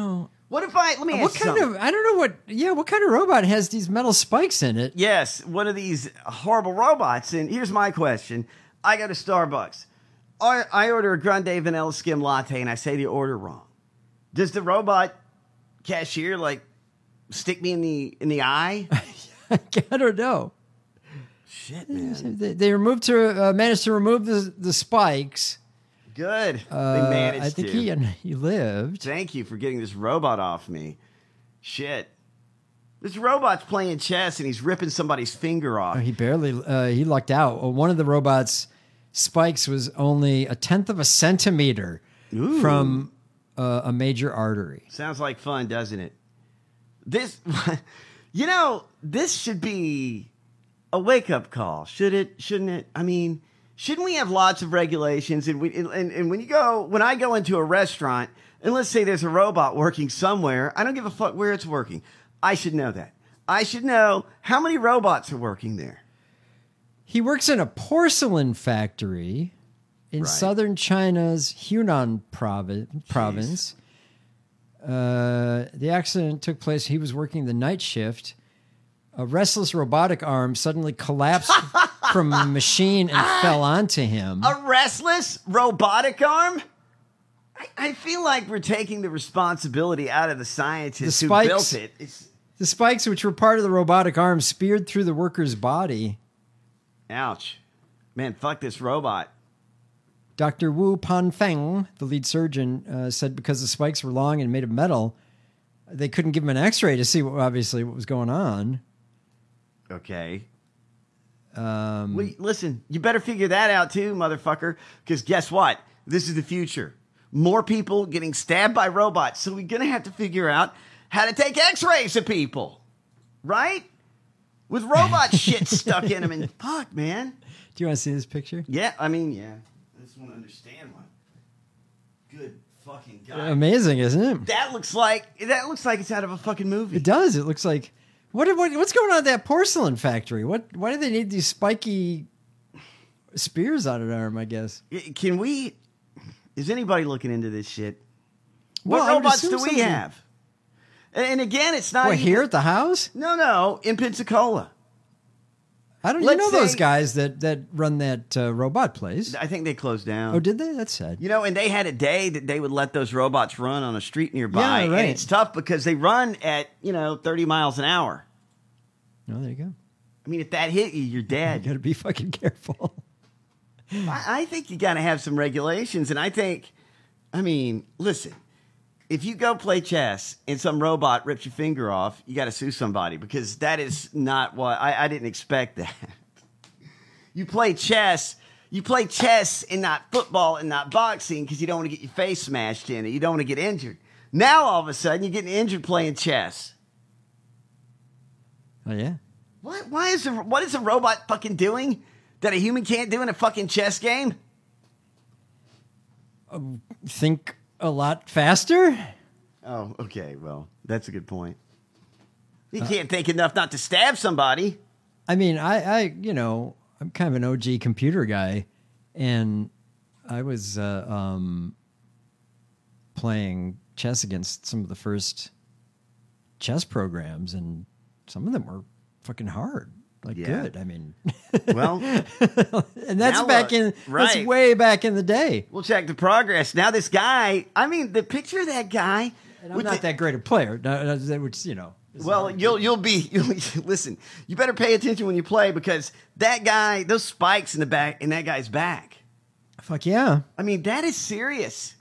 What if I, let me ask What you kind something. of, I don't know what, yeah, what kind of robot has these metal spikes in it? Yes, one of these horrible robots. And here's my question. I go to Starbucks. I, I order a grande vanilla skim latte and I say the order wrong. Does the robot cashier like stick me in the in the eye? I don't know. Shit, man. They, they removed to, uh, managed to remove the, the spikes. Good. Uh, they managed I think to. he he lived. Thank you for getting this robot off me. Shit. This robot's playing chess and he's ripping somebody's finger off. Oh, he barely, uh, he lucked out. Well, one of the robot's spikes was only a tenth of a centimeter Ooh. from uh, a major artery. Sounds like fun, doesn't it? This, you know, this should be a wake-up call, should it? Shouldn't it? I mean, shouldn't we have lots of regulations? And, we, and, and when you go, when I go into a restaurant, and let's say there's a robot working somewhere, I don't give a fuck where it's working. I should know that. I should know how many robots are working there. He works in a porcelain factory in Right. southern China's Hunan provi- province. Uh, the accident took place. He was working the night shift. A restless robotic arm suddenly collapsed from a machine and fell onto him. A restless robotic arm? I, I feel like we're taking the responsibility out of the scientists The who spikes- built it. It's, The spikes, which were part of the robotic arm, speared through the worker's body. ouch. Man, fuck this robot. Doctor Wu Panfeng, the lead surgeon, uh, said because the spikes were long and made of metal, they couldn't give him an X-ray to see what, obviously what was going on. Okay. Um, Well, listen, you better figure that out too, motherfucker. Because guess what? This is the future. More people getting stabbed by robots. So we're going to have to figure out how to take X-rays of people. Right? With robot shit stuck in them. And fuck, man. Do you want to see this picture? Yeah, I mean, yeah. I just want to understand one. Good fucking guy. Amazing, isn't it? That looks like that looks like it's out of a fucking movie. It does. It looks like what, what what's going on at that porcelain factory? What why do they need these spiky spears on an arm? I guess. Can we? Is anybody looking into this shit? Well, What I would robots do assume we somebody- have? And and again, it's not What, even- here at the house? No, no, in Pensacola. I don't. Let's you know those say- guys that that run that uh, robot place? I think they closed down. Oh, did they? That's sad. You know, and they had a day that they would let those robots run on a street nearby. Yeah, right. And it's tough because they run at, you know, thirty miles an hour. Oh, there you go. I mean, if that hit you, you're You dead. got to be fucking careful. I, I think you got to have some regulations. And I think, I mean, listen, if you go play chess and some robot rips your finger off, you got to sue somebody because that is not what I, I didn't expect that. You play chess, you play chess and not football and not boxing because you don't want to get your face smashed in it. You don't want to get injured. Now all of a sudden you're getting injured playing chess. Oh yeah. What? Why is the what is a robot fucking doing that a human can't do in a fucking chess game? Think a lot faster. Oh, okay. Well, that's a good point. You can't think enough not to stab somebody. I mean, I, I, you know, I'm kind of an O G computer guy, and I was uh, um, playing chess against some of the first chess programs, and some of them were fucking hard, like Yeah. good. I mean, Well, and that's now back look, in right. that's way back in the day. we'll check the progress. Now this guy, I mean, the picture of that guy. And I'm with not the- that great a player, no, no, that which you know. is Well, hard. you'll you'll be you'll, listen. You better pay attention when you play because that guy, those spikes in the back, in that guy's back. fuck yeah. I mean, that is serious.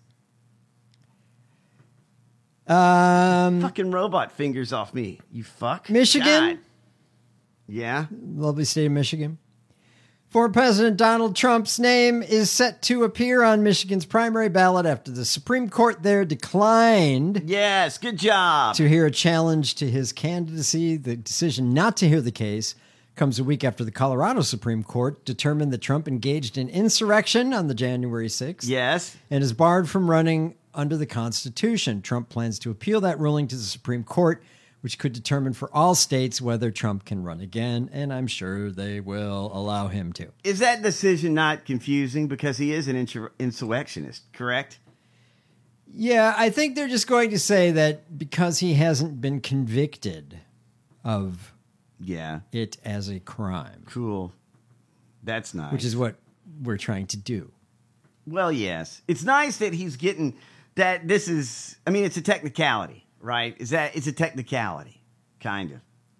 Um, Fucking robot fingers off me. You fuck. Michigan? God. Yeah. lovely state of Michigan. Former President Donald Trump's name is set to appear on Michigan's primary ballot after the Supreme Court there declined Yes. Good job. to hear a challenge to his candidacy. The decision not to hear the case comes a week after the Colorado Supreme Court determined that Trump engaged in insurrection on the January sixth Yes. and is barred from running under the Constitution. Trump plans to appeal that ruling to the Supreme Court, which could determine for all states whether Trump can run again, and I'm sure they will allow him to. Is that decision not confusing because he is an insur- insurrectionist? Correct. Yeah, I think they're just going to say that because he hasn't been convicted of yeah it as a crime. Cool. That's nice. Which is what we're trying to do. Well, yes. It's nice that he's getting that this is, I mean, it's a technicality, right? Is that, it's a technicality, kind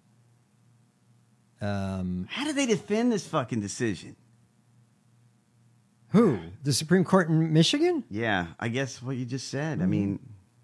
of. Um, How do they defend this fucking decision? Who? The Supreme Court in Michigan? Yeah, I guess what you just said. I mean,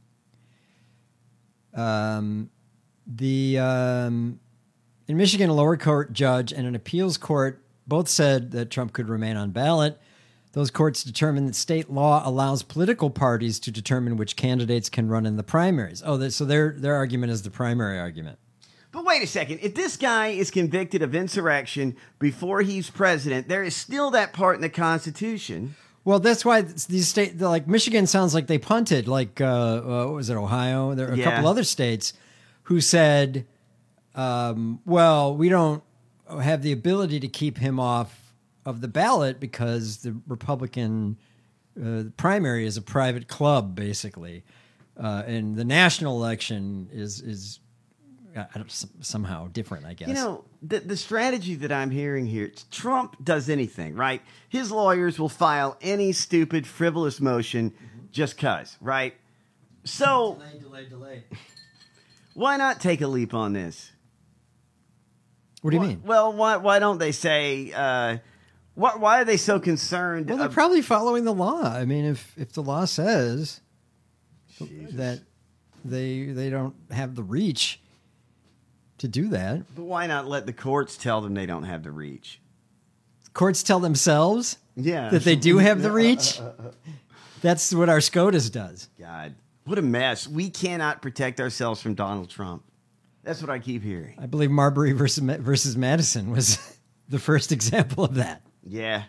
um, the um, in Michigan, a lower court judge and an appeals court both said that Trump could remain on ballot. Those courts determined that state law allows political parties to determine which candidates can run in the primaries. Oh, so their their argument is the primary argument. but wait a second. If this guy is convicted of insurrection before he's president, there is still that part in the Constitution. Well, that's why these states, like Michigan, sounds like they punted. Like, uh, uh, what was it, Ohio? There are a Yeah. couple other states who said, um, well, we don't have the ability to keep him off of the ballot because the Republican uh, primary is a private club, basically. Uh, and the national election is, is uh, I don't, somehow different, I guess. You know, the, the strategy that I'm hearing here, it's Trump does anything, right? His lawyers will file any stupid, frivolous motion just cuz, right? So, delay, delay, delay. Why not take a leap on this? What do you Why- mean? Well, why why don't they say, uh, why, why are they so concerned? Well, they're ab- probably following the law. I mean, if if the law says that they they don't have the reach to do that, But why not let the courts tell them they don't have the reach? courts tell themselves Yeah. that they do have the reach. That's what our SCOTUS does. God, what a mess. We cannot protect ourselves from Donald Trump. That's what I keep hearing. I believe Marbury versus versus Madison was the first example of that. Yeah.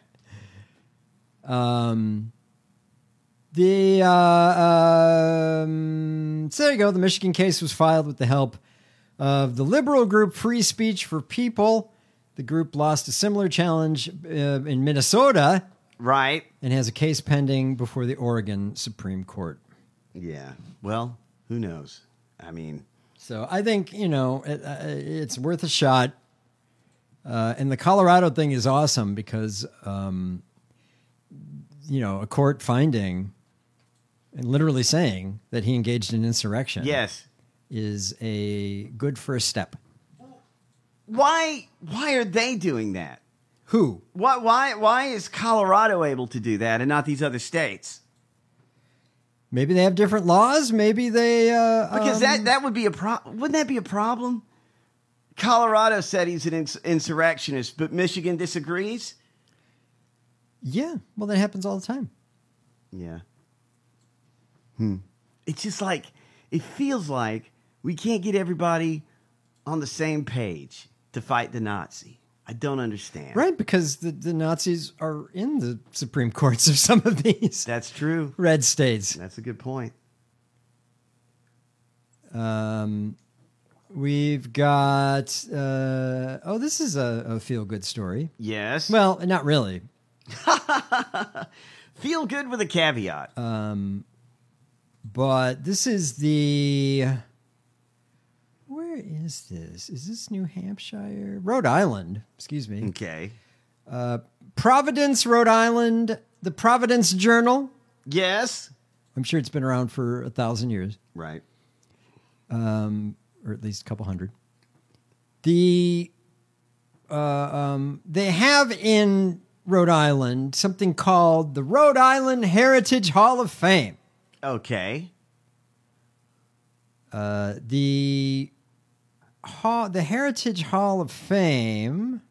Um, the uh, um, so there you go. The Michigan case was filed with the help of the liberal group Free Speech for People. The group lost a similar challenge uh, in Minnesota, right, and has a case pending before the Oregon Supreme Court. Yeah. Well, who knows? I mean, so I think you know it, uh, it's worth a shot. Uh, and the Colorado thing is awesome because, um, you know, a court finding and literally saying that he engaged in insurrection. Yes. Is a good first step. Why why are they doing that? Who? Why why why is Colorado able to do that and not these other states? Maybe they have different laws. Maybe they uh, Because um, that that would be a pro- wouldn't that be a problem? Colorado said he's an ins- insurrectionist, but Michigan disagrees? Yeah, well, that happens all the time. Yeah. Hmm. It's just like it feels like we can't get everybody on the same page to fight the Nazi. I don't understand. Right, because the, the Nazis are in the Supreme Courts of some of these. That's true. Red states. That's a good point. Um, we've got. Uh, oh, this is a, a feel-good story. Yes. Well, not really. Feel good with a caveat. Um, but this is the. Where is this? Is this New Hampshire? Rhode Island. Excuse me. Okay. Uh, Providence, Rhode Island. The Providence Journal. Yes. I'm sure it's been around for a thousand years. Right. Um, or at least a couple hundred. The uh, um, they have in Rhode Island something called the Rhode Island Heritage Hall of Fame. Okay. Uh, the hall, the Heritage Hall of Fame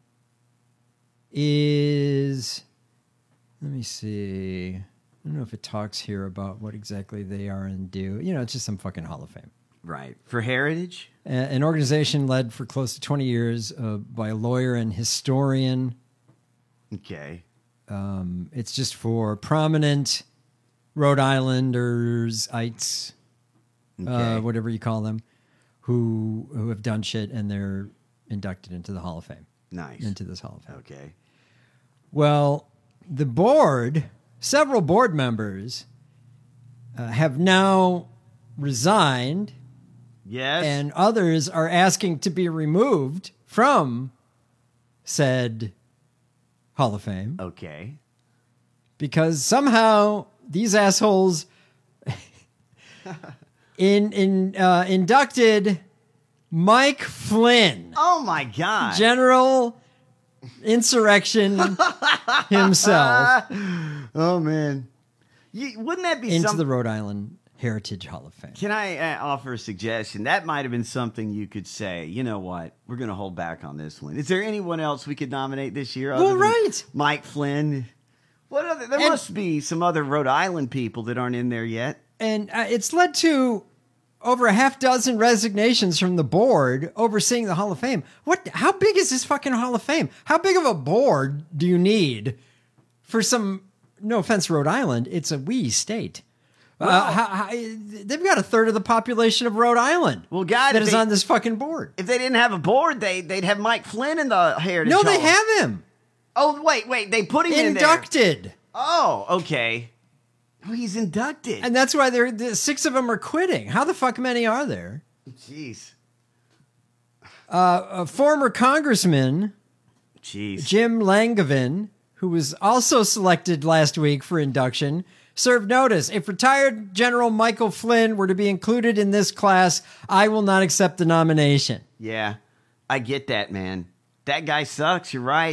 is. Let me see. I don't know if it talks here about what exactly they are and do. You know, it's just some fucking Hall of Fame. Right. For heritage? A- An organization led for close to twenty years uh, by a lawyer and historian. Okay. Um, it's just for prominent Rhode Islanders, ites, Okay. uh, whatever you call them, who who have done shit and they're inducted into the Hall of Fame. Nice. Into this Hall of Fame. Okay. Well, the board, several board members, uh, have now resigned. Yes. And others are asking to be removed from said Hall of Fame. Okay. Because somehow these assholes in in uh, inducted Mike Flynn. Oh my God. General Insurrection himself. Oh man. You, wouldn't that be into some- the Rhode Island Heritage Hall of Fame? Can I uh, offer a suggestion? That might have been something you could say, you know what? We're going to hold back on this one. Is there anyone else we could nominate this year? other Well, than right. Mike Flynn. What other, there And- must be some other Rhode Island people that aren't in there yet. And uh, it's led to over a half dozen resignations from the board overseeing the Hall of Fame. What? How big is this fucking Hall of Fame? How big of a board do you need for some? No offense, Rhode Island. It's a wee state. Well, uh, how, how, they've got a third of the population of Rhode Island. Well, God, that if is they- on this fucking board. If they didn't have a board, they, they'd have Mike Flynn in the Heritage No, Hall. they have him Oh, wait, wait. They put him in there. inducted, Oh, okay. Oh, he's inducted. and that's why they're the six of them are quitting. How the fuck many are there? Jeez. Uh, a former congressman. Jeez. Jim Langevin, who was also selected last week for induction, served notice. If retired General Michael Flynn were to be included in this class, I will not accept the nomination. Yeah, I get that, man. That guy sucks. You're right.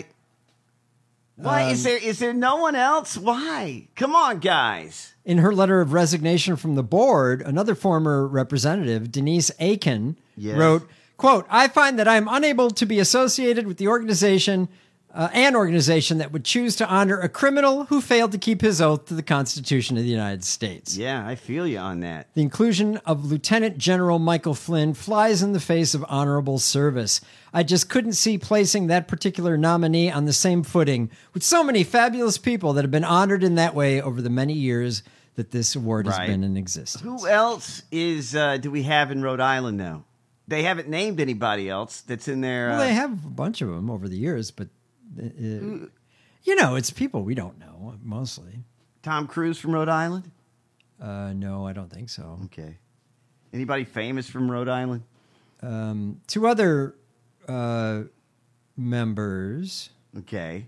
Why Um, is there is there no one else? Why? Come on, guys. In her letter of resignation from the board, another former representative, Denise Aiken, Yes. wrote, quote, I find that I am unable to be associated with the organization, uh, an organization that would choose to honor a criminal who failed to keep his oath to the Constitution of the United States. Yeah, I feel you on that. The inclusion of Lieutenant General Michael Flynn flies in the face of honorable service. I just couldn't see placing that particular nominee on the same footing with so many fabulous people that have been honored in that way over the many years that this award has Right. been in existence. Who else is uh, do we have in Rhode Island now? They haven't named anybody else that's in there. Well, uh, they have a bunch of them over the years, but, uh, uh, you know, it's people we don't know, mostly. Tom Cruise from Rhode Island? Uh, no, I don't think so. Okay. Anybody famous from Rhode Island? Um, two other uh, members Okay.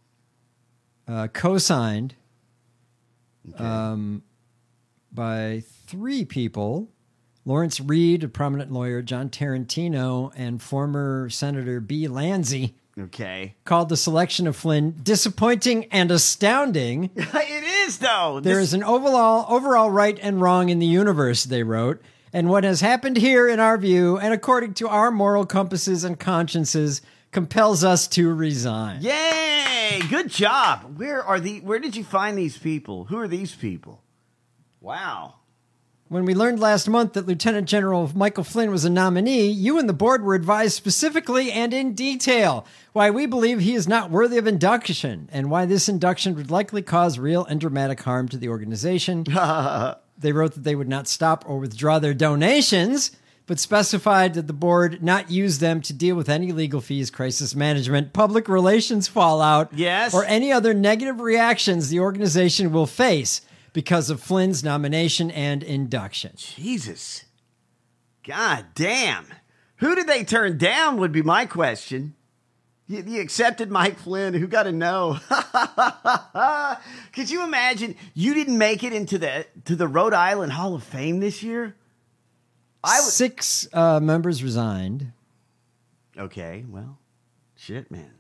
uh, co-signed Okay. um, by three people: Lawrence Reed, a prominent lawyer, John Tarantino, and former Senator B. Lanzi, okay. called the selection of Flynn disappointing and astounding. It is, though. There is an overall overall right and wrong in the universe, they wrote. And what has happened here, in our view, and according to our moral compasses and consciences, compels us to resign. Yay! Good job. Where are the? Where did you find these people? Who are these people? Wow. When we learned last month that Lieutenant General Michael Flynn was a nominee, you and the board were advised specifically and in detail why we believe he is not worthy of induction and why this induction would likely cause real and dramatic harm to the organization. They wrote that they would not stop or withdraw their donations, but specified that the board not use them to deal with any legal fees, crisis management, public relations fallout, Yes. or any other negative reactions the organization will face because of Flynn's nomination and induction. Jesus. God damn. Who did they turn down would be my question. You, you accepted Mike Flynn. Who got to know? Could you imagine you didn't make it into the to the Rhode Island Hall of Fame this year? I was Six uh, members resigned. okay. Well, shit, man.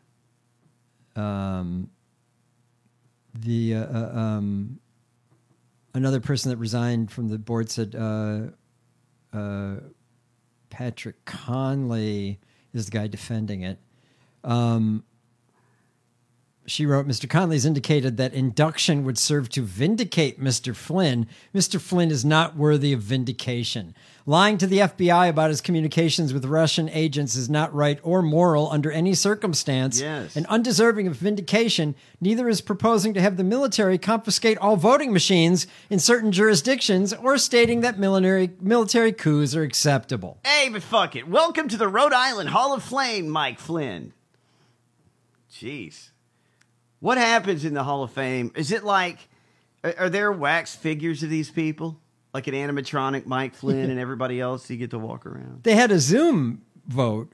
Um, the uh, uh, um, another person that resigned from the board said uh, uh, Patrick Conley is the guy defending it. Um, she wrote, Mister Conley's indicated that induction would serve to vindicate Mister Flynn. Mister Flynn is not worthy of vindication. Lying to the F B I about his communications with Russian agents is not right or moral under any circumstance. Yes. And undeserving of vindication, neither is proposing to have the military confiscate all voting machines in certain jurisdictions or stating that military, military coups are acceptable. Hey, but fuck it. Welcome to the Rhode Island Hall of Fame, Mike Flynn. Jeez. What happens in the Hall of Fame? Is it like, are, are there wax figures of these people? Like an animatronic Mike Flynn and everybody else, you get to walk around. They had a Zoom vote.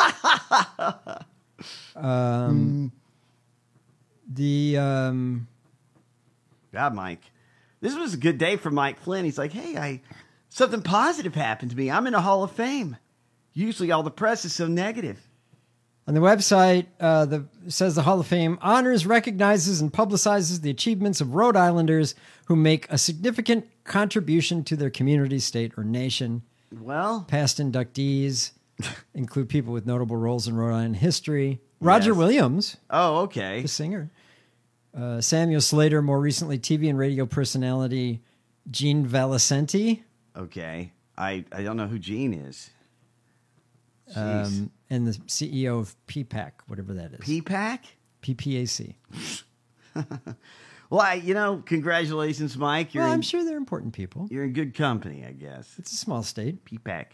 um, the um, God, Mike, this was a good day for Mike Flynn. He's like, hey, I something positive happened to me. I'm in the Hall of Fame. Usually, all the press is so negative. On the website, uh, the says the Hall of Fame honors, recognizes, and publicizes the achievements of Rhode Islanders who make a significant contribution to their community, state, or nation. Well, past inductees include people with notable roles in Rhode Island history. Roger Yes. Williams. Oh, okay. The singer. Uh, Samuel Slater, more recently T V and radio personality Gene Valicenti. Okay. I, I don't know who Gene is. Jeez. Um, and the C E O of P PAC, whatever that is. P PAC? P P A C. Well, I, you know, congratulations, Mike. You're Well, I'm in, sure they're important people. You're in good company, I guess. It's a small state. P PAC.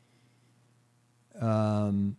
Um,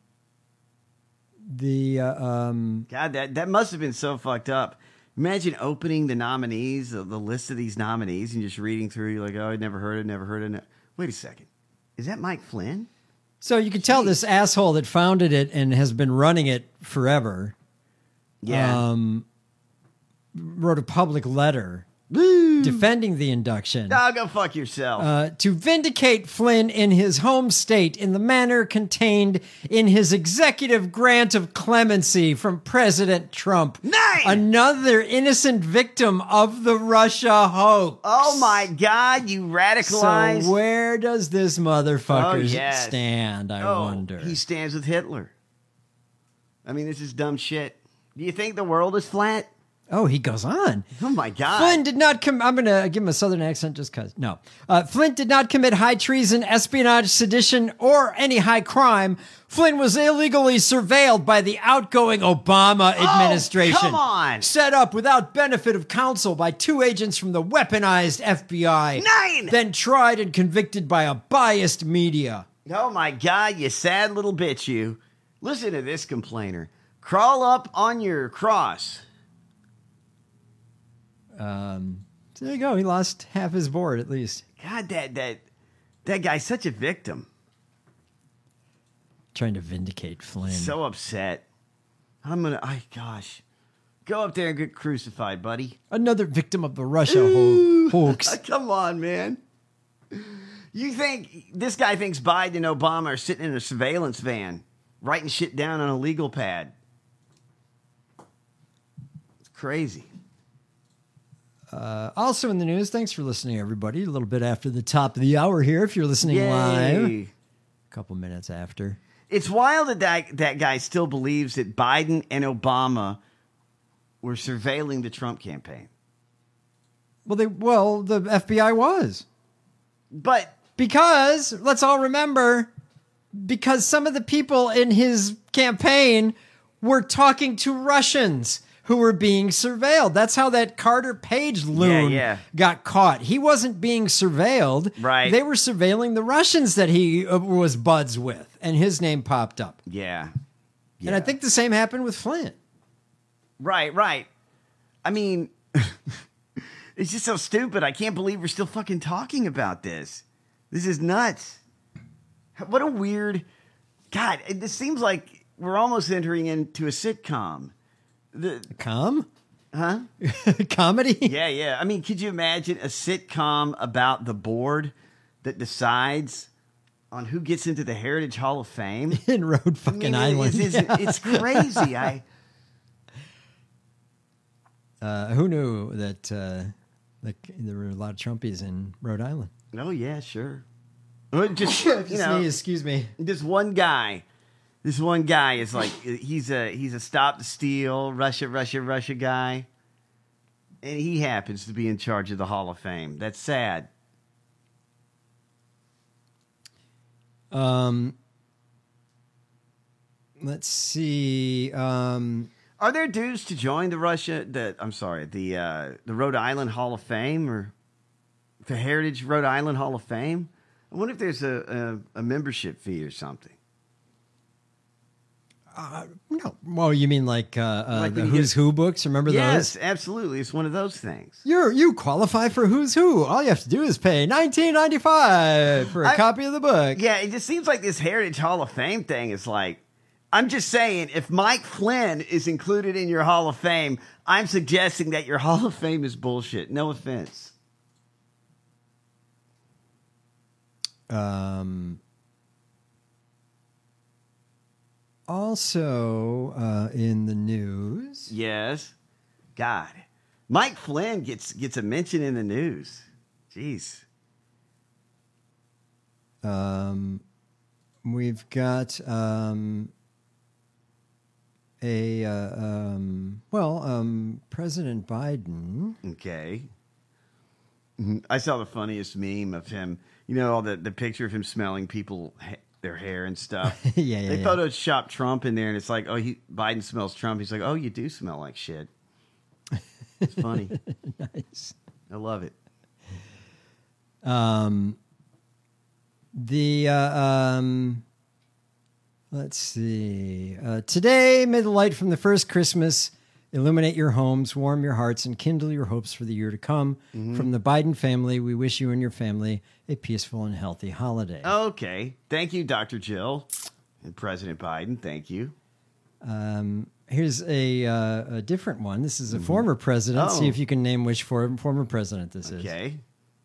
the uh, um, God, that, that must have been so fucked up. Imagine opening the nominees, the, the list of these nominees, and just reading through. You're like, oh, I never heard it, never heard it. Wait a second. Is that Mike Flynn? So you can tell this asshole that founded it and has been running it forever. Yeah. Um, wrote a public letter defending the induction. No, go fuck yourself. Uh, to vindicate Flynn in his home state in the manner contained in his executive grant of clemency from President Trump. Nine! Another innocent victim of the Russia hoax. Oh my God, you radicalized. So where does this motherfucker Oh, yes. stand, I Oh, wonder? He stands with Hitler. I mean, this is dumb shit. Do you think the world is flat? Oh, he goes on. Oh my God. Flynn did not com- I'm going to give him a southern accent just because. No. Uh, Flynn did not commit high treason, espionage, sedition, or any high crime. Flynn was illegally surveilled by the outgoing Obama administration. come on. Set up without benefit of counsel by two agents from the weaponized F B I. Nine! Then tried and convicted by a biased media. Oh my God, you sad little bitch, you. Listen to this complainer. Crawl up on your cross. Um, so there you go. He lost half his board at least. God, that that that guy's such a victim. Trying to vindicate Flynn. So upset. I'm gonna. I gosh, go up there and get crucified, buddy. Another victim of the Russia ho- hoax. Come on, man. You think this guy thinks Biden and Obama are sitting in a surveillance van, writing shit down on a legal pad? It's crazy. Uh, also in the news, thanks for listening, everybody. A little bit after the top of the hour here, if you're listening Yay. live. A couple minutes after. It's wild that, that that guy still believes that Biden and Obama were surveilling the Trump campaign. Well, they well, the F B I was. But because, let's all remember, because some of the people in his campaign were talking to Russians who were being surveilled. That's how that Carter Page loon Yeah, yeah. got caught. He wasn't being surveilled. Right. They were surveilling the Russians that he uh, was buds with, and his name popped up. Yeah. And I think the same happened with Flynn. Right, right. I mean, it's just so stupid. I can't believe we're still fucking talking about this. This is nuts. What a weird... God, it, this seems like we're almost entering into a sitcom. The, Com? Huh? Comedy? Yeah, yeah. I mean, could you imagine a sitcom about the board that decides on who gets into the Heritage Hall of Fame? In Rhode fucking I mean, Island. It's, it's, it's crazy. I Uh, who knew that uh, like there were a lot of Trumpies in Rhode Island? Oh, yeah, sure. Well, Just, you Just know, sneeze, excuse me. This one guy, this one guy is like, he's a he's a stop the steal, Russia, Russia, Russia guy. And he happens to be in charge of the Hall of Fame. That's sad. Um, let's see. Um, Are there dues to join the Russia, the, I'm sorry, the uh, the Rhode Island Hall of Fame or the Heritage Rhode Island Hall of Fame? I wonder if there's a, a, a membership fee or something. Uh, no. Well, you mean like, uh, uh, Like the when you Who's get- Who books? Remember Yes, those? absolutely. It's one of those things. You're, you qualify for Who's Who. All you have to do is pay nineteen ninety-five for a I- copy of the book. Yeah, it just seems like this Heritage Hall of Fame thing is like, I'm just saying, if Mike Flynn is included in your Hall of Fame, I'm suggesting that your Hall of Fame is bullshit. No offense. Um, also, uh, in the news, Yes. God. Mike Flynn gets gets a mention in the news. Jeez. um, we've got um, a uh, um, well, um, President Biden. Okay. Mhm. I saw the funniest meme of him. You know, all the, the picture of him smelling people, ha- their hair and stuff. Yeah, yeah, They yeah. photoshopped Trump in there, and it's like, oh, he Biden smells Trump. He's like, oh, you do smell like shit. It's funny. Nice. I love it. Um, the uh, um, let's see. Uh, today, may the light from the first Christmas illuminate your homes, warm your hearts, and kindle your hopes for the year to come. Mhm. From the Biden family, we wish you and your family a peaceful and healthy holiday. Okay. Thank you, Doctor Jill and President Biden. Thank you. Um, here's a, uh, a different one. This is a former president. Oh. See if you can name which for, former president this is. Okay.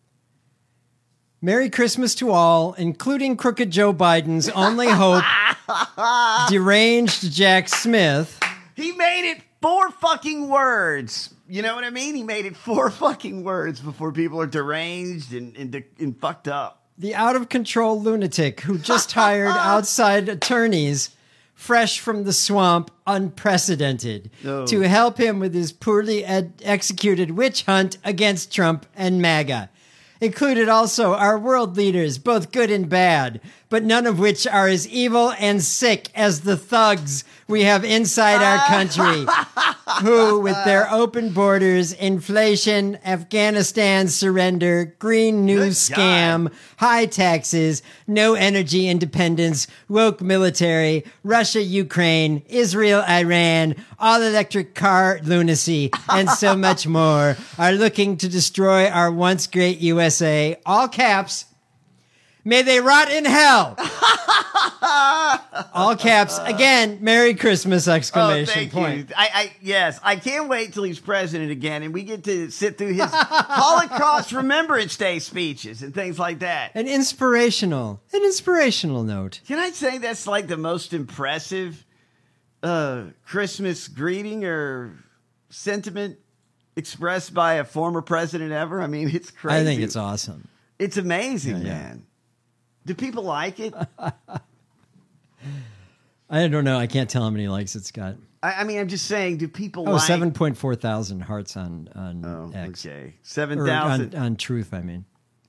Merry Christmas to all, including crooked Joe Biden's only hope, deranged Jack Smith. He made it four fucking words. You know what I mean? He made it four fucking words before people are deranged and, and, and fucked up. The out-of-control lunatic who just hired outside attorneys fresh from the swamp, unprecedented, No. to help him with his poorly ed- executed witch hunt against Trump and MAGA. Included also our world leaders, both good and bad, but none of which are as evil and sick as the thugs we have inside our country, who, with their open borders, inflation, Afghanistan surrender, Green New scam, high taxes, no energy independence, woke military, Russia, Ukraine, Israel, Iran, all electric car lunacy, and so much more, are looking to destroy our once great U S A, all caps. May they rot in hell. All caps. Again, Merry Christmas, exclamation oh, thank point. You. I, I yes, I can't wait till he's president again, and we get to sit through his Holocaust Remembrance Day speeches and things like that. An inspirational, an inspirational note. Can I say that's like the most impressive uh, Christmas greeting or sentiment expressed by a former president ever? I mean, it's crazy. I think it's awesome. It's amazing, Yeah, yeah. man. Do people like it? I don't know. I can't tell how many likes it's got. I, I mean, I'm just saying, do people Oh, like seven point four thousand hearts on, on Oh, X. okay. seven Or thousand. On, on Truth, I mean.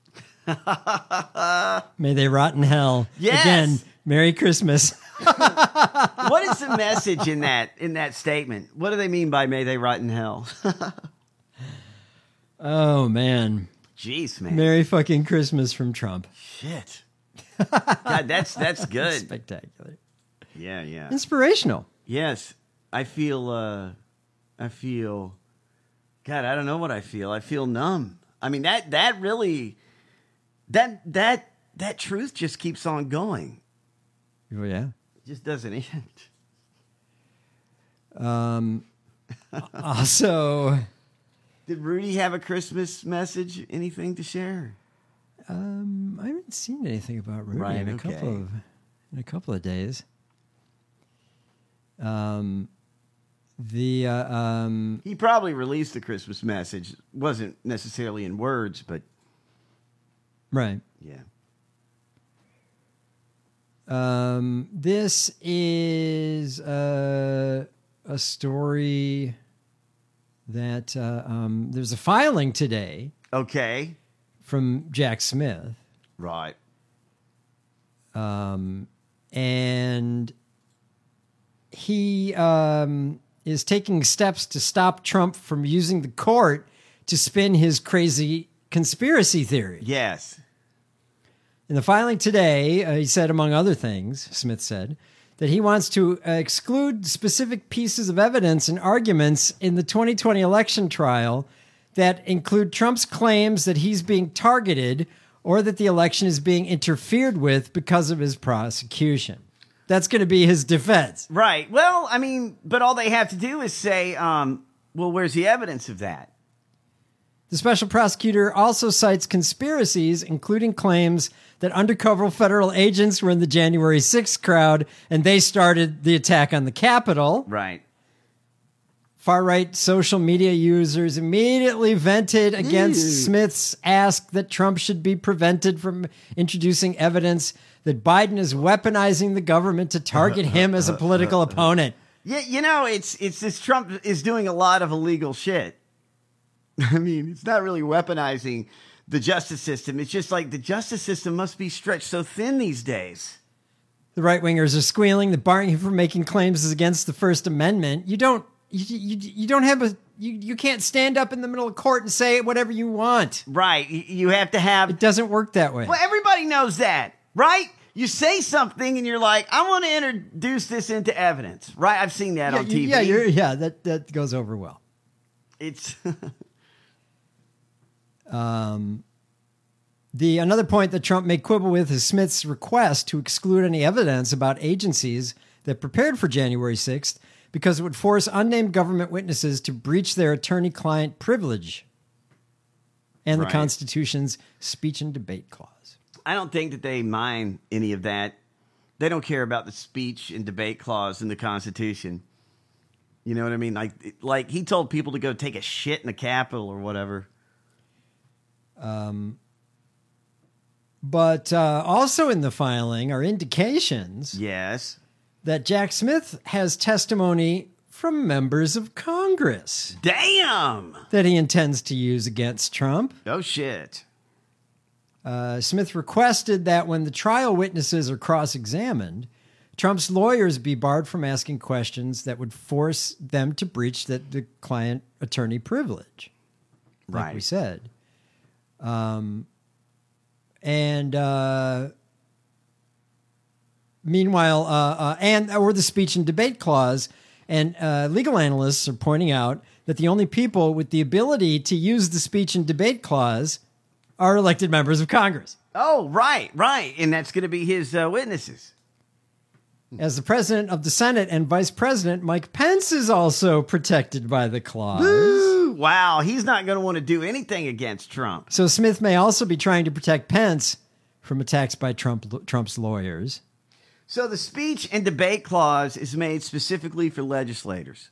May they rot in hell. Yes! Again, Merry Christmas. What is the message in that in that statement? What do they mean by "May they rot in hell"? Oh, man. Jeez, man. Merry fucking Christmas from Trump. Shit. God, that's that's good. Spectacular. Yeah, yeah. Inspirational. Yes, I feel. uh I feel. God, I don't know what I feel. I feel numb. I mean that that really that that that truth just keeps on going. Oh, yeah. It just doesn't end. Um, also, did Rudy have a Christmas message? Anything to share? Um, I haven't seen anything about Rudy Right, in a okay. couple of in a couple of days. Um, the uh, um, He probably released a Christmas message. Wasn't necessarily in words, but right. yeah. Um, this is uh, a story that uh, um, there's a filing today. Okay. From Jack Smith. Right. Um, and he um, is taking steps to stop Trump from using the court to spin his crazy conspiracy theory. Yes. In the filing today, uh, he said, among other things, Smith said, that he wants to uh, exclude specific pieces of evidence and arguments in the twenty twenty election trial that include Trump's claims that he's being targeted or that the election is being interfered with because of his prosecution. That's going to be his defense. Right. Well, I mean, but all they have to do is say, um, well, where's the evidence of that? The special prosecutor also cites conspiracies, including claims that undercover federal agents were in the January sixth crowd and they started the attack on the Capitol. Right. Far-right social media users immediately vented against Ew. Smith's ask that Trump should be prevented from introducing evidence that Biden is weaponizing the government to target him as a political opponent. Yeah, you know, it's it's this Trump is doing a lot of illegal shit. I mean, it's not really weaponizing the justice system. It's just like the justice system must be stretched so thin these days. The right-wingers are squealing that barring him from making claims is against the First Amendment. You don't you, you, you don't have a you, you can't stand up in the middle of court and say whatever you want. Right. You have to have It doesn't work that way. Well, everybody knows that, right? You say something and you're like, I want to introduce this into evidence, right? I've seen that yeah, on T V. Yeah, you're, yeah, that that goes over well. It's Um, the another point that Trump may quibble with is Smith's request to exclude any evidence about agencies that prepared for January sixth because it would force unnamed government witnesses to breach their attorney-client privilege and Right. the Constitution's speech and debate clause. I don't think that they mind any of that. They don't care about the speech and debate clause in the Constitution. You know what I mean? Like, like he told people to go take a shit in the Capitol or whatever. Um, but uh, also in the filing are indications Yes. that Jack Smith has testimony from members of Congress Damn. that he intends to use against Trump. Oh, shit. Uh, Smith requested that when the trial witnesses are cross-examined, Trump's lawyers be barred from asking questions that would force them to breach the, the client-attorney privilege, like Right. we said. Um, and uh, meanwhile, uh, uh, and or the speech and debate clause, and uh, legal analysts are pointing out that the only people with the ability to use the speech and debate clause are elected members of Congress. Oh, right, right. And that's going to be his uh, witnesses. As the president of the Senate and vice president, Mike Pence is also protected by the clause. Woo! Wow, he's not going to want to do anything against Trump. So Smith may also be trying to protect Pence from attacks by Trump, Trump's lawyers. So the speech and debate clause is made specifically for legislators.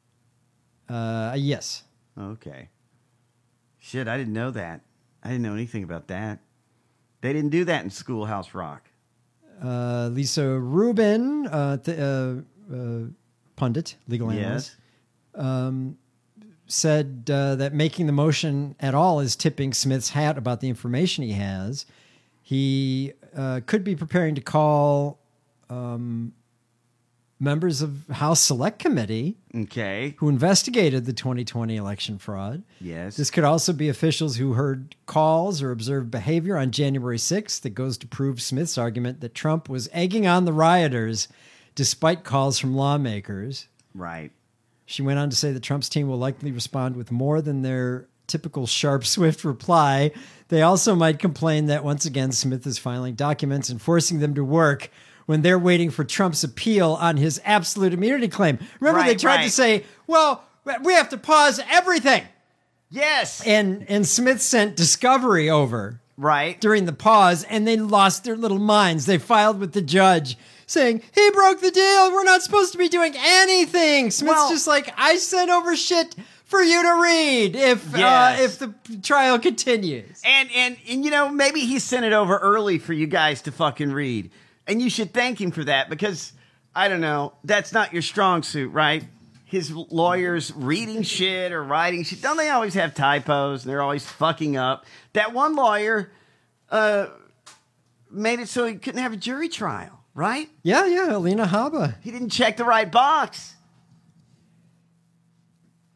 Uh, yes. Okay. Shit, I didn't know that. I didn't know anything about that. They didn't do that in Schoolhouse Rock. Uh, Lisa Rubin, uh, th- uh, uh, pundit, legal analyst, Yes. um, said uh, that making the motion at all is tipping Smith's hat about the information he has. He uh, could be preparing to call um, members of House Select Committee Okay. who investigated the twenty twenty election fraud. Yes. This could also be officials who heard calls or observed behavior on January sixth that goes to prove Smith's argument that Trump was egging on the rioters despite calls from lawmakers. Right. She went on to say that Trump's team will likely respond with more than their typical sharp, swift reply. They also might complain that once again Smith is filing documents and forcing them to work when they're waiting for Trump's appeal on his absolute immunity claim. Remember, they Right, tried to right. say, well, we have to pause everything. Yes. And and Smith sent discovery over Right. during the pause, and they lost their little minds. They filed with the judge saying, he broke the deal. We're not supposed to be doing anything. Smith's Well- just like, I sent over shit for you to read if uh, Yes. if the trial continues. And, and and you know, maybe he sent it over early for you guys to fucking read. And you should thank him for that because, I don't know, that's not your strong suit, right? His lawyers reading shit or writing shit. Don't they always have typos? They're always fucking up. That one lawyer uh, made it so he couldn't have a jury trial, right? Yeah, yeah, Alina Habba. He didn't check the right box.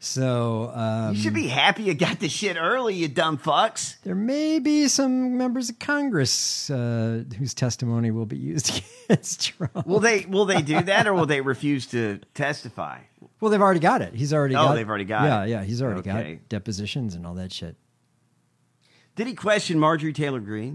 So um, you should be happy you got the shit early, you dumb fucks. There may be some members of Congress uh, whose testimony will be used against Trump. Will they? Will they do that, or will they refuse to testify? Well, they've already got it. He's already. Oh, got, they've already got yeah, it. Yeah, yeah. He's already Okay. got depositions and all that shit. Did he question Marjorie Taylor Greene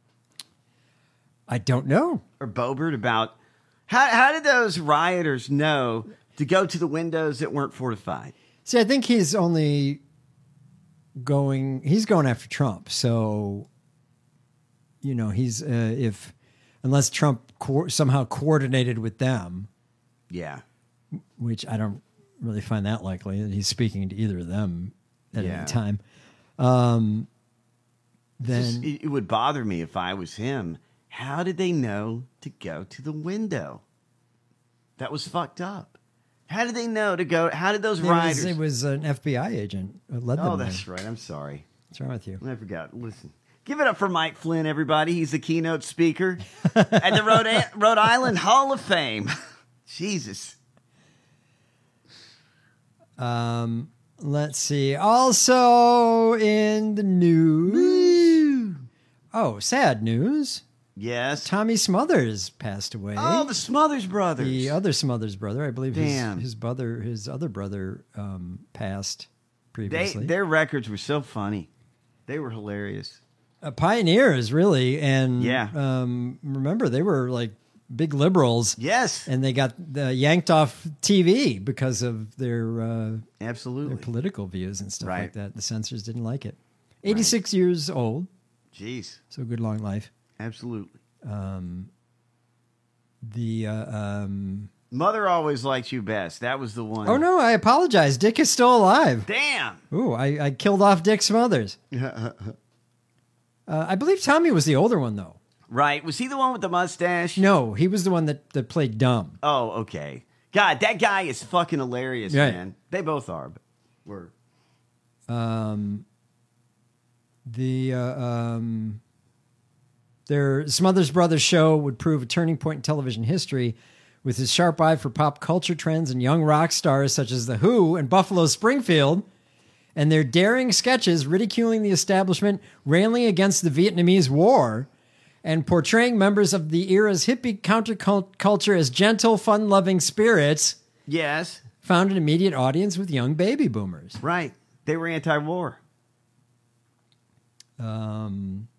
I don't know. or Boebert about how how did those rioters know to go to the windows that weren't fortified? See, I think he's only going. He's going after Trump. So, you know, he's uh, if unless Trump co- somehow coordinated with them, Yeah. which I don't really find that likely that he's speaking to either of them at Yeah. any time. Um, then Just- it, it would bother me if I was him. How did they know to go to the window? That was fucked up. How did they know to go? How did those it was, rioters? it was an F B I agent who led them. oh, there. that's right. I'm sorry. What's wrong with you? I forgot. Listen. Give it up for Mike Flynn, everybody. He's the keynote speaker at the Rhode, Rhode Island Hall of Fame. Jesus. Um, let's see. Also in the news. Oh, sad news. Yes. Tommy Smothers passed away. Oh, the Smothers brothers. The other Smothers brother, I believe his, Damn. his brother, his other brother, um, passed They, previously. their records were so funny. They were hilarious. Uh, pioneers, really, and Yeah. Um, remember, they were like big liberals. Yes, and they got uh, yanked off T V because of their uh, absolutely their political views and stuff Right. like that. The censors didn't like it. eighty-six years old. Jeez. So good long life. Absolutely. Um, the uh, um, Mother Always Liked You Best. That was the one. oh no, I apologize. Dick is still alive. Damn. Ooh, I, I killed off Dick Smothers. uh, I believe Tommy was the older one though. Right. Was he the one with the mustache? No, he was the one that, that played dumb. Oh, okay. God, that guy is fucking hilarious, Right. man. They both are, but we're Um, the uh, um, their Smothers Brothers show would prove a turning point in television history, with his sharp eye for pop culture trends and young rock stars such as The Who and Buffalo Springfield, and their daring sketches ridiculing the establishment, railing against the Vietnamese War, and portraying members of the era's hippie counterculture as gentle, fun-loving spirits. Yes. Found an immediate audience with young baby boomers. Right. They were anti-war. Um,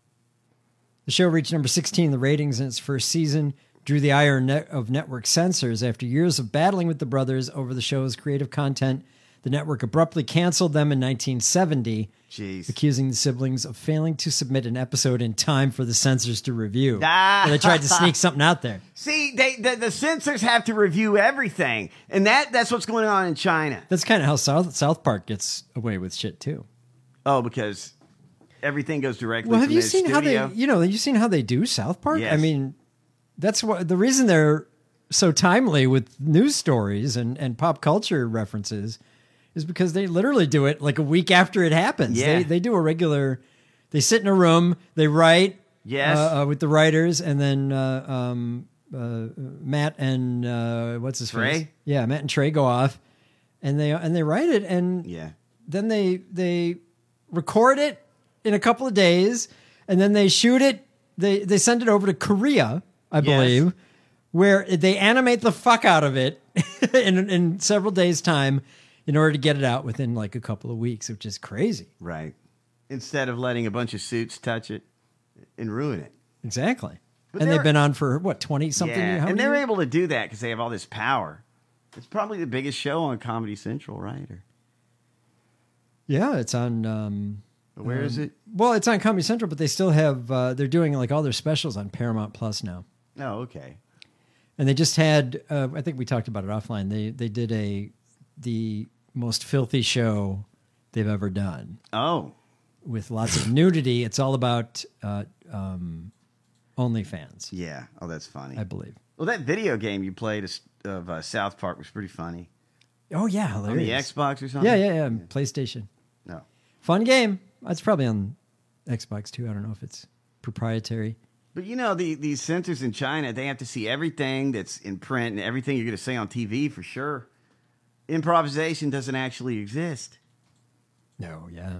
the show reached number sixteen in the ratings in its first season, drew the ire net of network censors. After years of battling with the brothers over the show's creative content, the network abruptly canceled them in nineteen seventy, Jeez. accusing the siblings of failing to submit an episode in time for the censors to review. Ah. So they tried to sneak something out there. See, they the, the censors have to review everything, and that that's what's going on in China. That's kind of how South South Park gets away with shit too. Oh, because everything goes directly. Well, have from you the seen studio. how they? You know, have you seen how they do South Park? Yes. I mean, that's what the reason they're so timely with news stories and and pop culture references is because they literally do it like a week after it happens. Yeah. They they do a regular. They sit in a room. They write. Yes. Uh, uh, with the writers, and then uh, um, uh, Matt and uh, what's his Trey? face? Yeah, Matt and Trey go off, and they and they write it, and Yeah. then they they record it in a couple of days, and then they shoot it. They they send it over to Korea, I Yes. believe, where they animate the fuck out of it in in several days' time in order to get it out within like a couple of weeks, which is crazy. Right. Instead of letting a bunch of suits touch it and ruin it. Exactly. But and they've they're- been on for what twenty something? Yeah, how and many they're years? able to do that because they have all this power. It's probably the biggest show on Comedy Central, right? Or, Yeah, it's on. Um, where is um, it? Well, it's on Comedy Central, but they still have. Uh, they're doing like all their specials on Paramount Plus now. Oh, okay. And they just had. Uh, I think we talked about it offline. They they did a the most filthy show they've ever done. Oh, with lots of nudity. It's all about uh, um, OnlyFans. Yeah. Oh, that's funny. I believe. Well, that video game you played is- of uh, South Park was pretty funny. Oh yeah, hilarious. On the Xbox or something? Yeah, yeah, yeah. PlayStation. No. Fun game. It's probably on Xbox too. I don't know if it's proprietary. But you know, the, these censors in China, they have to see everything that's in print and everything you're going to say on T V for sure. improvisation doesn't actually exist. No, yeah.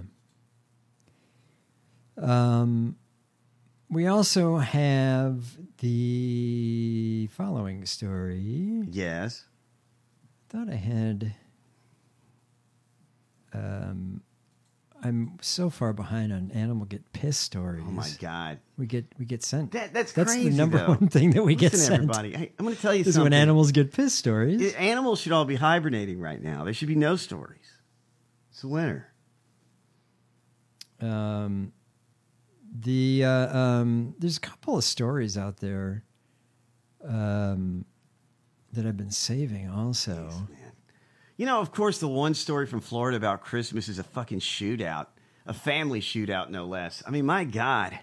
Um, we also have the following story. Yes. Thought I had. Um, I'm so far behind on animal get pissed stories. Oh my god, we get we get sent. That, that's that's crazy, the number though. one thing that we Listen, get sent. Everybody, hey, I'm going to tell you this something. is when animals get pissed stories. It, animals should all be hibernating right now. There should be no stories. It's the winter. Um, the uh, um, there's a couple of stories out there, um, that I've been saving also. Jeez, man. You know, of course, the one story from Florida about Christmas is a fucking shootout, a family shootout, no less. I mean, my God,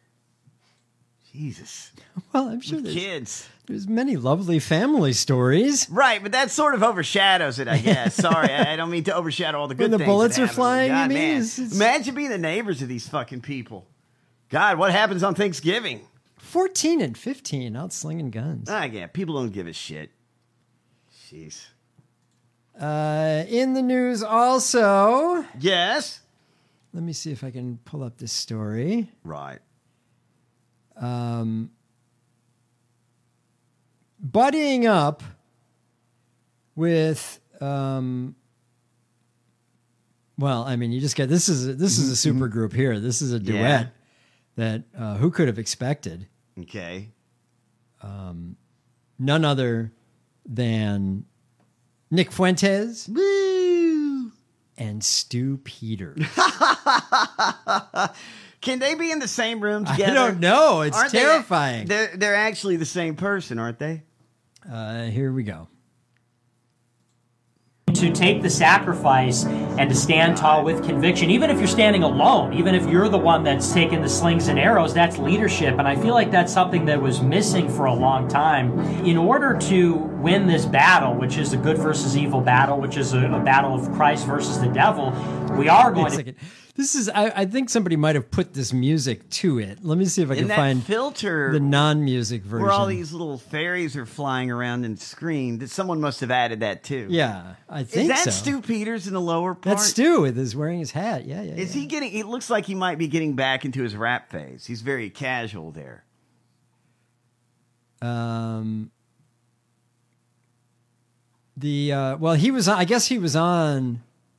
Jesus. Well, I'm sure With there's, kids. There's many lovely family stories, right? But that sort of overshadows it, I guess. Sorry, I, I don't mean to overshadow all the good when the things. bullets that are happen. flying. God, you mean? man. It's, it's Imagine being the neighbors of these fucking people. God, what happens on Thanksgiving? fourteen and fifteen out slinging guns. Ah, yeah, people don't give a shit. Jeez. Uh, in the news also. Yes. Let me see if I can pull up this story. Right. Um, buddying up with, um, well, I mean, you just get this is a, this is a super group here. This is a duet Yeah. that uh, who could have expected? Okay. Um, none other than Nick Fuentes Woo! and Stu Peters. Can they be in the same room together? I don't know. It's Aren't they- terrifying. they're they're actually the same person, aren't they? Uh, here we go. To take the sacrifice and to stand tall with conviction, even if you're standing alone, even if you're the one that's taking the slings and arrows, that's leadership. And I feel like that's something that was missing for a long time. In order to win this battle, which is a good versus evil battle, which is a, a battle of Christ versus the devil, we are Wait a going to... second. This is, I, I think somebody might have put this music to it. Let me see if I In can that find filter the non-music version. where all these little fairies are flying around in the screen, that someone must have added that too. Yeah, I think Is that so. Stu Peters in the lower part? That's Stu with his wearing his hat. Yeah, yeah. Is yeah. he getting? It looks like he might be getting back into his rap phase. He's very casual there. Um, the uh, well, he was. I guess he was on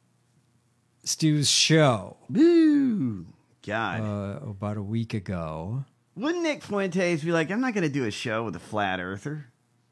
Stu's show. Boo! God. Uh, about a week ago. Wouldn't Nick Fuentes be like, I'm not going to do a show with a flat earther?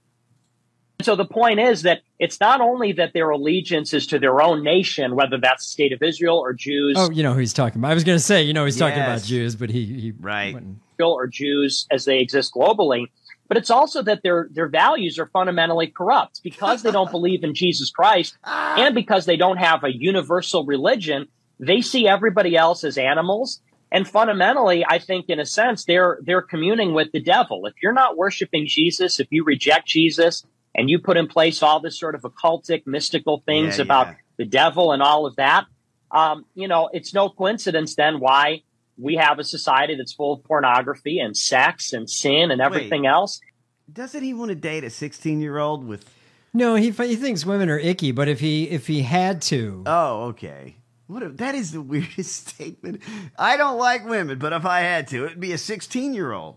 So the point is that it's not only that their allegiance is to their own nation, whether that's the state of Israel or Jews. Oh, you know who he's talking about. I was going to say, you know, he's talking about Yes. Jews, but he, he Right. wouldn't. or Jews as they exist globally. But it's also that their their values are fundamentally corrupt because they don't believe in Jesus Christ and because they don't have a universal religion. They see everybody else as animals. And fundamentally, I think in a sense, they're they're communing with the devil. If you're not worshiping Jesus, if you reject Jesus and you put in place all this sort of occultic, mystical things Yeah, about yeah. the devil and all of that, um, you know, it's no coincidence then why we have a society that's full of pornography and sex and sin and everything Wait. else. Doesn't he want to date a sixteen-year-old with... No, he he thinks women are icky, but if he if he had to, Oh, okay. What a, that is the weirdest statement. I don't like women, but if I had to, it'd be a sixteen-year-old.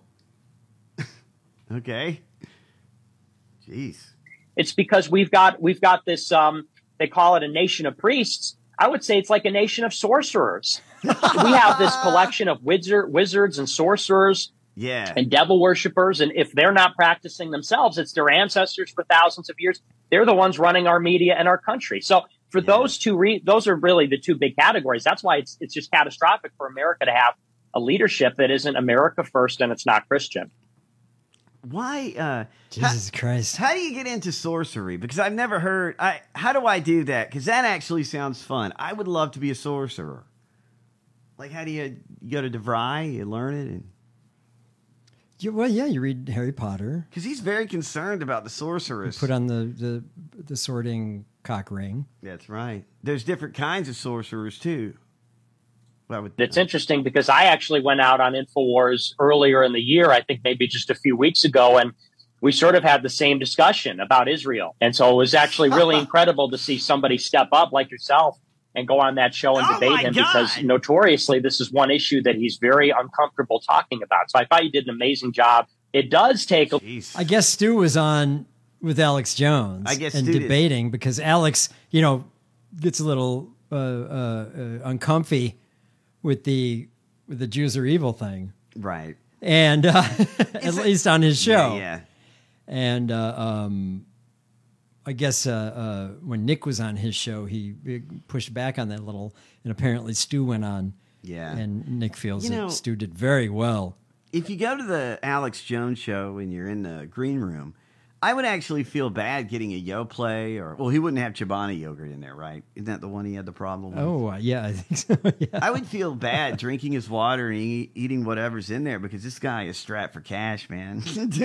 Okay. Jeez. It's because we've got we've got this. Um, they call it a nation of priests. I would say it's like a nation of sorcerers. We have this collection of wizard, wizards and sorcerers Yeah. and devil worshippers, and if they're not practicing themselves, it's their ancestors for thousands of years. They're the ones running our media and our country. So for Yeah. those two, re- those are really the two big categories. That's why it's it's just catastrophic for America to have a leadership that isn't America first and it's not Christian. Why? Uh, Jesus Christ. How do you get into sorcery? Because I've never heard. I how do I do that? Because that actually sounds fun. I would love to be a sorcerer. Like, how do you, you go to DeVry? You learn it, and You, well, yeah, you read Harry Potter. because he's very concerned about the sorceress. Put on the the the sorting cock ring. That's right. There's different kinds of sorcerers too. Well, I would, It's interesting because I actually went out on InfoWars earlier in the year, I think maybe just a few weeks ago, and we sort of had the same discussion about Israel. And so it was actually really incredible to see somebody step up like yourself and go on that show and Oh debate my him, God. because notoriously this is one issue that he's very uncomfortable talking about. So I thought you did an amazing job. It does take a I guess Stu was on with Alex Jones I guess and Stu did. debating because Alex, you know, gets a little uh, uh, uh, uncomfy with the with the Jews are evil thing. Right. And uh, at least on his show. Yeah, yeah. And uh, um, I guess uh, uh, when Nick was on his show, he pushed back on that little, and apparently Stu went on. Yeah. And Nick feels You that know- Stu did very well. If you go to the Alex Jones show and you're in the green room, I would actually feel bad getting a Yo Play or, well, he wouldn't have Chobani yogurt in there, right? Isn't that the one he had the problem with? Oh, uh, yeah, I think so. Yeah. I would feel bad drinking his water and eat, eating whatever's in there because this guy is strapped for cash, man.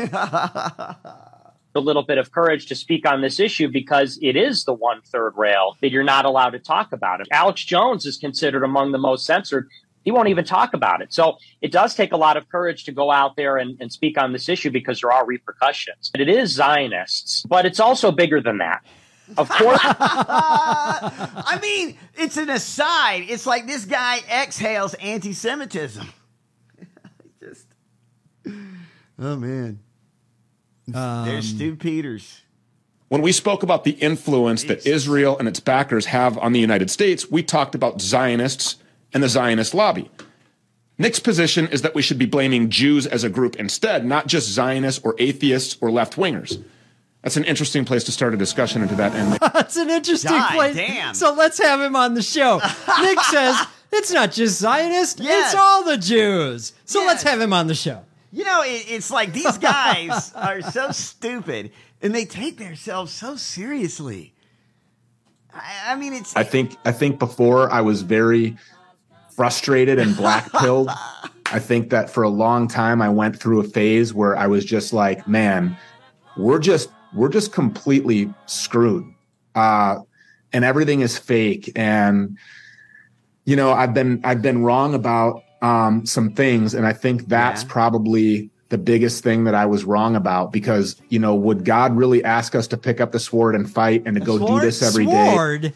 a little bit of courage to speak on this issue because it is the one third rail that you're not allowed to talk about it. Alex Jones is considered among the most censored. He won't even talk about it. So it does take a lot of courage to go out there and, and speak on this issue because there are repercussions. It is Zionists, but it's also bigger than that. Of course. I mean, it's an aside. It's like this guy exhales anti-Semitism. Just, oh man. There's Stu Peters. When we spoke about the influence that Israel and its backers have on the United States, we talked about Zionists and the Zionist lobby. Nick's position is that we should be blaming Jews as a group instead, not just Zionists or atheists or left-wingers. That's an interesting place to start a discussion into that end. That's an interesting God place. damn. So let's have him on the show. Nick says it's not just Zionists, Yes. it's all the Jews. So Yes. let's have him on the show. You know, it, it's like these guys are so stupid and they take themselves so seriously. I, I mean, it's. I think I think before I was very frustrated and black-pilled. I think that for a long time I went through a phase where I was just like, man, we're just we're just completely screwed. Uh, and everything is fake. And you know, I've been I've been wrong about um, some things, and I think that's Yeah. probably the biggest thing that I was wrong about, because, you know, would God really ask us to pick up the sword and fight and to go Sword? do this every day? Sword?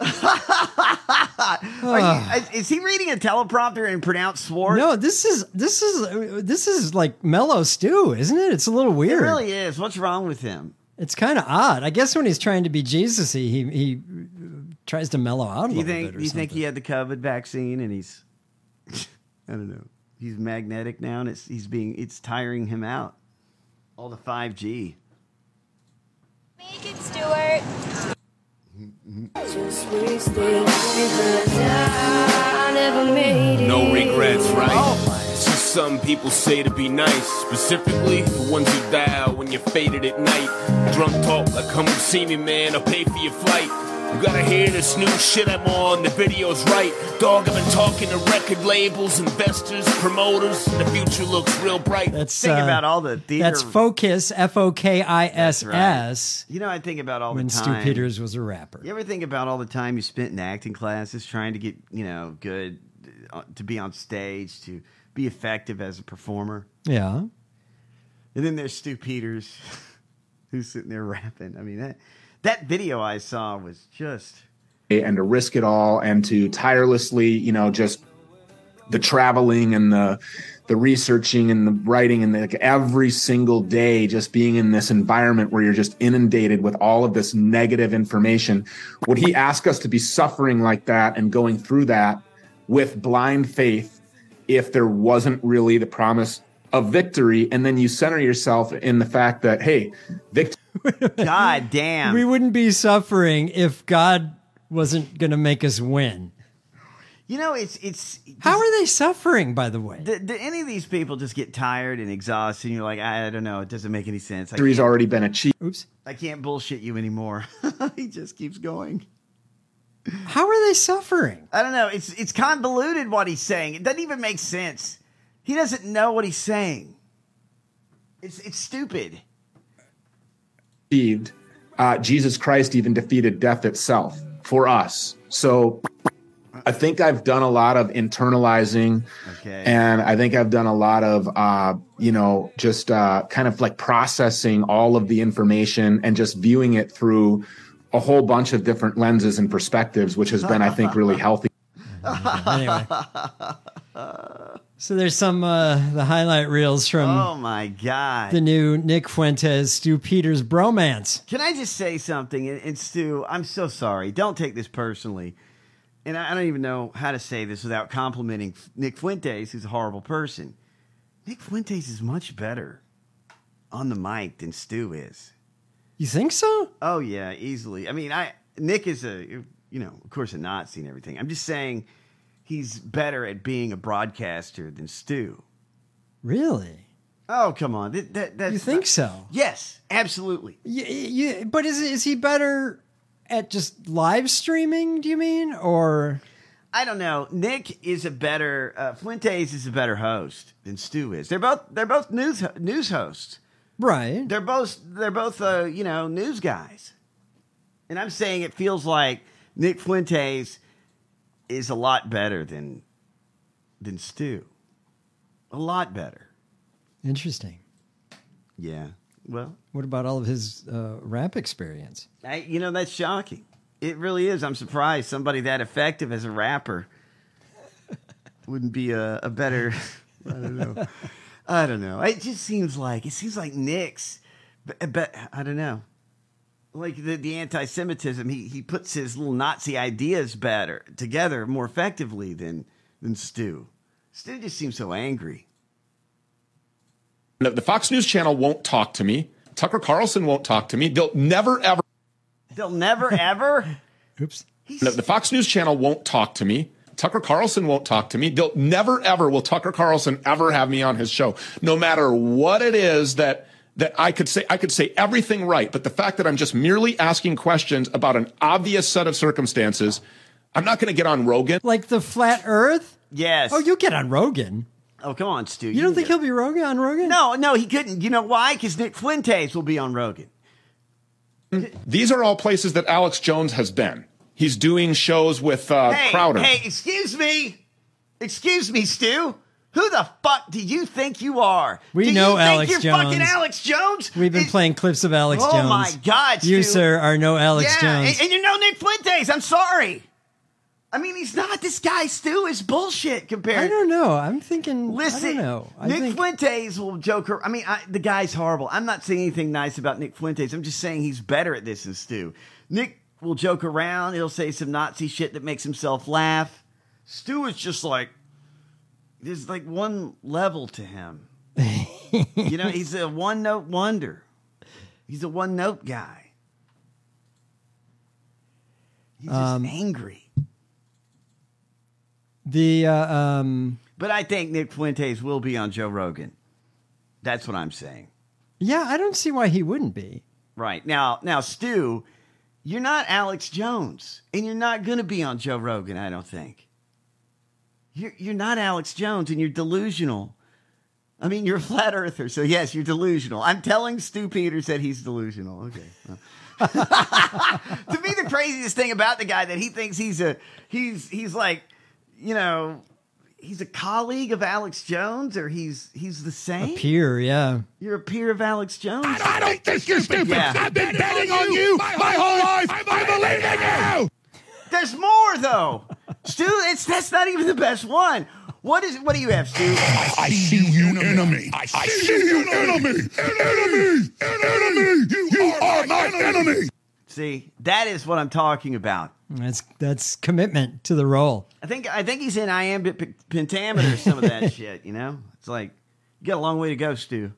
Are you, is he reading a teleprompter and pronounced sword? No, this is this is this is like mellow stew, isn't it? It's a little It weird. really is. What's wrong with him? It's kind of odd. I guess when he's trying to be Jesus-y, he he tries to mellow out a Do you little think? bit. Or Do you think something. he had the COVID vaccine and he's? I don't know. He's magnetic now, and it's he's being it's tiring him out. All the five G. Make it, Stuart. No regrets, right? It's just something people say to be nice. Specifically, the ones you dial when you're faded at night. Drunk talk like, come and see me, man, I'll pay for your flight. You gotta hear this new shit I'm on, the video's right. Dog, I've been talking to record labels, investors, promoters. The future looks real bright. That's Think uh, about all the theater. That's Focus, F O K I S S. You know, I think about all When the Stu time. Peters was a rapper. You ever think about all the time you spent in acting classes trying to get, you know, good, uh, to be on stage, to be effective as a performer? Yeah. And then there's Stu Peters, who's sitting there rapping. I mean, that that video I saw was just. And to risk it all and to tirelessly, you know, just the traveling and the the researching and the writing and the, like every single day just being in this environment where you're just inundated with all of this negative information. Would he ask us to be suffering like that and going through that with blind faith if there wasn't really the promise of victory? And then you center yourself in the fact that, hey, victory. God damn. We wouldn't be suffering if God wasn't going to make us win. You know, it's it's. How are they suffering, by the way? Do, do any of these people just get tired and exhausted? And you're like, I, I don't know, it doesn't make any sense. I Victory's can't- already been achieved. Oops. I can't bullshit you anymore. He just keeps going. How are they suffering? I don't know. It's it's convoluted what he's saying. It doesn't even make sense. He doesn't know what he's saying. It's it's stupid. achieved, uh, Jesus Christ even defeated death itself for us. So I think I've done a lot of internalizing, Okay. and I think I've done a lot of, uh, you know, just uh, kind of like processing all of the information and just viewing it through a whole bunch of different lenses and perspectives, which has been, I think, really healthy. Anyway. So there's some uh, the highlight reels from Oh my God. the new Nick Fuentes, Stu Peters bromance. Can I just say something? And, and Stu, I'm so sorry. Don't take this personally. And I, I don't even know how to say this without complimenting Nick Fuentes, who's a horrible person. Nick Fuentes is much better on the mic than Stu is. You think so? Oh yeah, easily. I mean, I Nick is a, you know, of course, a Nazi and everything. I'm just saying he's better at being a broadcaster than Stu. Really? Oh, come on. That, that, that's You think not- so? Yes, absolutely. You, you, but is is he better at just live streaming, do you mean? Or I don't know. Nick is a better uh, Fuentes is a better host than Stu is. They're both they're both news news hosts. Right. They're both they're both uh, you know, news guys. And I'm saying it feels like Nick Fuentes is a lot better than than Stu. A lot better. Interesting. Yeah. Well, What about all of his uh, rap experience? I, you know, that's shocking. It really is. I'm surprised somebody that effective as a rapper wouldn't be a, a better. I don't know. I don't know. It just seems like it seems like Nick's. But, but I don't know. Like the, the anti-Semitism, he he puts his little Nazi ideas better together more effectively than than Stu. Stu just seems so angry. No, the Fox News Channel won't talk to me. Tucker Carlson won't talk to me. They'll never, ever. They'll never, ever. Oops. No, the Fox News Channel won't talk to me. Tucker Carlson won't talk to me. They'll never, ever will Tucker Carlson ever have me on his show. No matter what it is that that I could say, I could say everything right. But the fact that I'm just merely asking questions about an obvious set of circumstances, I'm not going to get on Rogan. Like the flat Earth? Yes. Oh, you'll get on Rogan. Oh, come on, Stu. You don't think he'll be Rogan on Rogan? No, no, he couldn't. You know why? Because Nick Fuentes will be on Rogan. These are all places that Alex Jones has been. He's doing shows with uh, hey, Crowder. Hey, excuse me. Excuse me, Stu. Who the fuck do you think you are? We do know you think Alex you're Jones. fucking Alex Jones? We've been It- playing clips of Alex oh Jones. my God, You, Stu. sir, are no Alex yeah, Jones. And, and you know Nick Fuentes. I'm sorry. I mean, he's not. This guy, Stu, is bullshit compared. I don't know. I'm thinking. Listen, I don't know. I Nick think, Fuentes will joke. Her, I mean, I, the guy's horrible. I'm not saying anything nice about Nick Fuentes. I'm just saying he's better at this than Stu. Nick will joke around. He'll say some Nazi shit that makes himself laugh. Stu is just like, there's like one level to him. You know, he's a one note wonder. He's a one note guy. He's just Um, angry. the uh, um, But I think Nick Fuentes will be on Joe Rogan. That's what I'm saying. yeah, I don't see why he wouldn't be. Right. Now, now, Stu, you're not Alex Jones, and you're not going to be on Joe Rogan, I don't think. You're, you're not Alex Jones, and you're delusional. I mean, you're a flat earther, so yes, you're delusional. I'm telling Stu Peters that he's delusional. Okay. Well. To me, the craziest thing about the guy that he thinks he's a he's he's like, you know, he's a colleague of Alex Jones, or he's he's the same. A peer, yeah. You're a peer of Alex Jones. I don't think you're stupid. Yeah. I've been betting on you my whole life. I believe in you. There's more though, Stu. It's that's not even the best one. What is? What do you have, Stu? I see you, enemy. I see you, enemy. Enemy. Enemy. You are my enemy. See, that is what I'm talking about. That's that's commitment to the role. I think I think he's in iambic p- pentameter or some of that shit. You know, it's like you got a long way to go, Stu.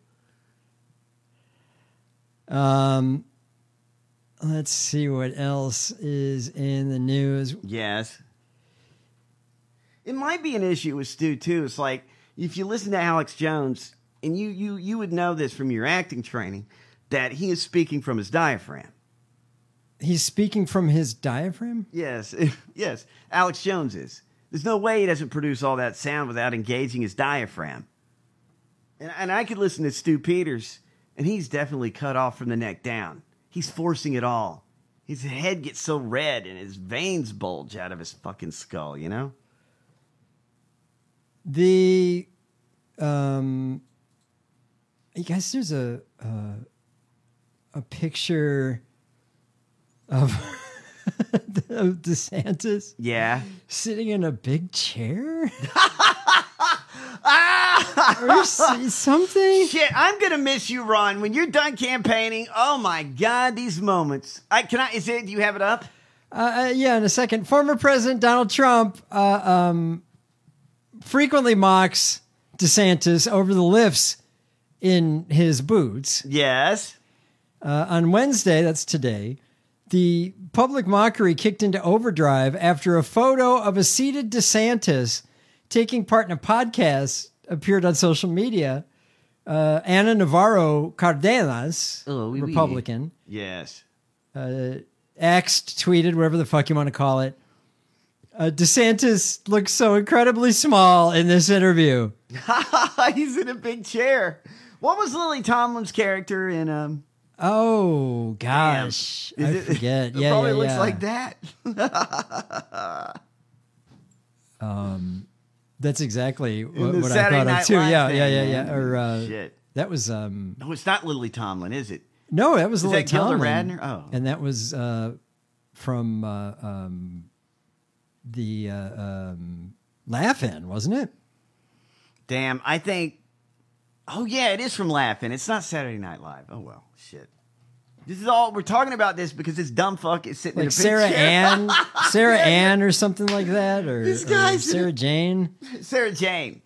Um, let's see what else is in the news. Yes. It might be an issue with Stu too. It's like if you listen to Alex Jones, and you you you would know this from your acting training, that he is speaking from his diaphragm. He's speaking from his diaphragm? Yes, yes. Alex Jones is. There's no way he doesn't produce all that sound without engaging his diaphragm. And, and I could listen to Stu Peters, and he's definitely cut off from the neck down. He's forcing it all. His head gets so red and his veins bulge out of his fucking skull, you know? The, um, I guess there's a, uh, a picture of, of DeSantis. Yeah. Sitting in a big chair. Ah! Or s- something. Shit, I'm gonna miss you, Ron. When you're done campaigning, oh my God, these moments. I can I is it do you have it up? Uh, uh, yeah, in a second. Former President Donald Trump uh, um, frequently mocks DeSantis over the lifts in his boots. Yes. Uh, on Wednesday, that's today, the public mockery kicked into overdrive after a photo of a seated DeSantis taking part in a podcast appeared on social media. Uh, Ana Navarro Cardenas, Oh, oui, oui. Republican, Yes. uh, axed, tweeted, whatever the fuck you want to call it. Uh, DeSantis looks so incredibly small in this interview. He's in a big chair. What was Lily Tomlin's character in um Oh gosh, Damn. I Is it- forget. It Yeah, probably yeah, looks yeah. like that. Um, that's exactly In what, the what I Saturday thought Night of too. Live Yeah, thing, yeah, yeah, man. yeah. Or uh, Shit. that was um, No, it's not Lily Tomlin, is it? no, that was Is Lily that Gilda Tomlin. Radner? Oh. And that was uh, from uh, um, the uh, um, Laugh-In, wasn't it? Damn, I think. Oh yeah, it is from Laughing. It's not Saturday Night Live. Oh well, shit. This is all we're talking about. This because this dumb fuck is sitting in a Like big Sarah chair. Ann, Sarah Ann, or something like that, or, This or guy's in Sarah a- Jane. Sarah Jane.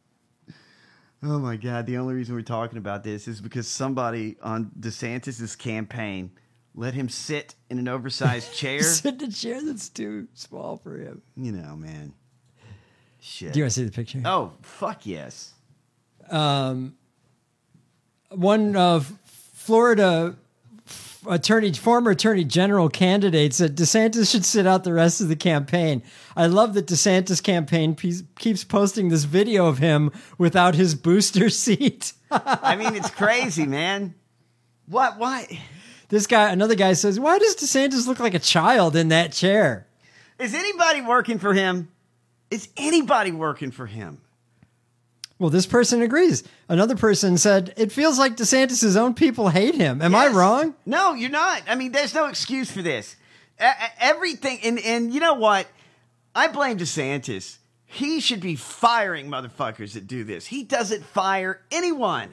Oh my God! The only reason we're talking about this is because somebody on DeSantis's campaign let him sit in an oversized chair. Sit in a chair that's too small for him. You know, man. Shit. Do you want to see the picture? Oh fuck yes. Um, one of Florida f- attorney, former attorney general candidate said DeSantis should sit out the rest of the campaign. I love that DeSantis campaign piece, keeps posting this video of him without his booster seat. I mean, it's crazy, man. What? Why? This guy, another guy says, why does DeSantis look like a child in that chair? Is anybody working for him? Is anybody working for him? Well, this person agrees. Another person said, it feels like DeSantis' own people hate him. Am I Yes. wrong? No, you're not. I mean, there's no excuse for this. E- e- everything, and, and you know what? I blame DeSantis. He should be firing motherfuckers that do this. He doesn't fire anyone.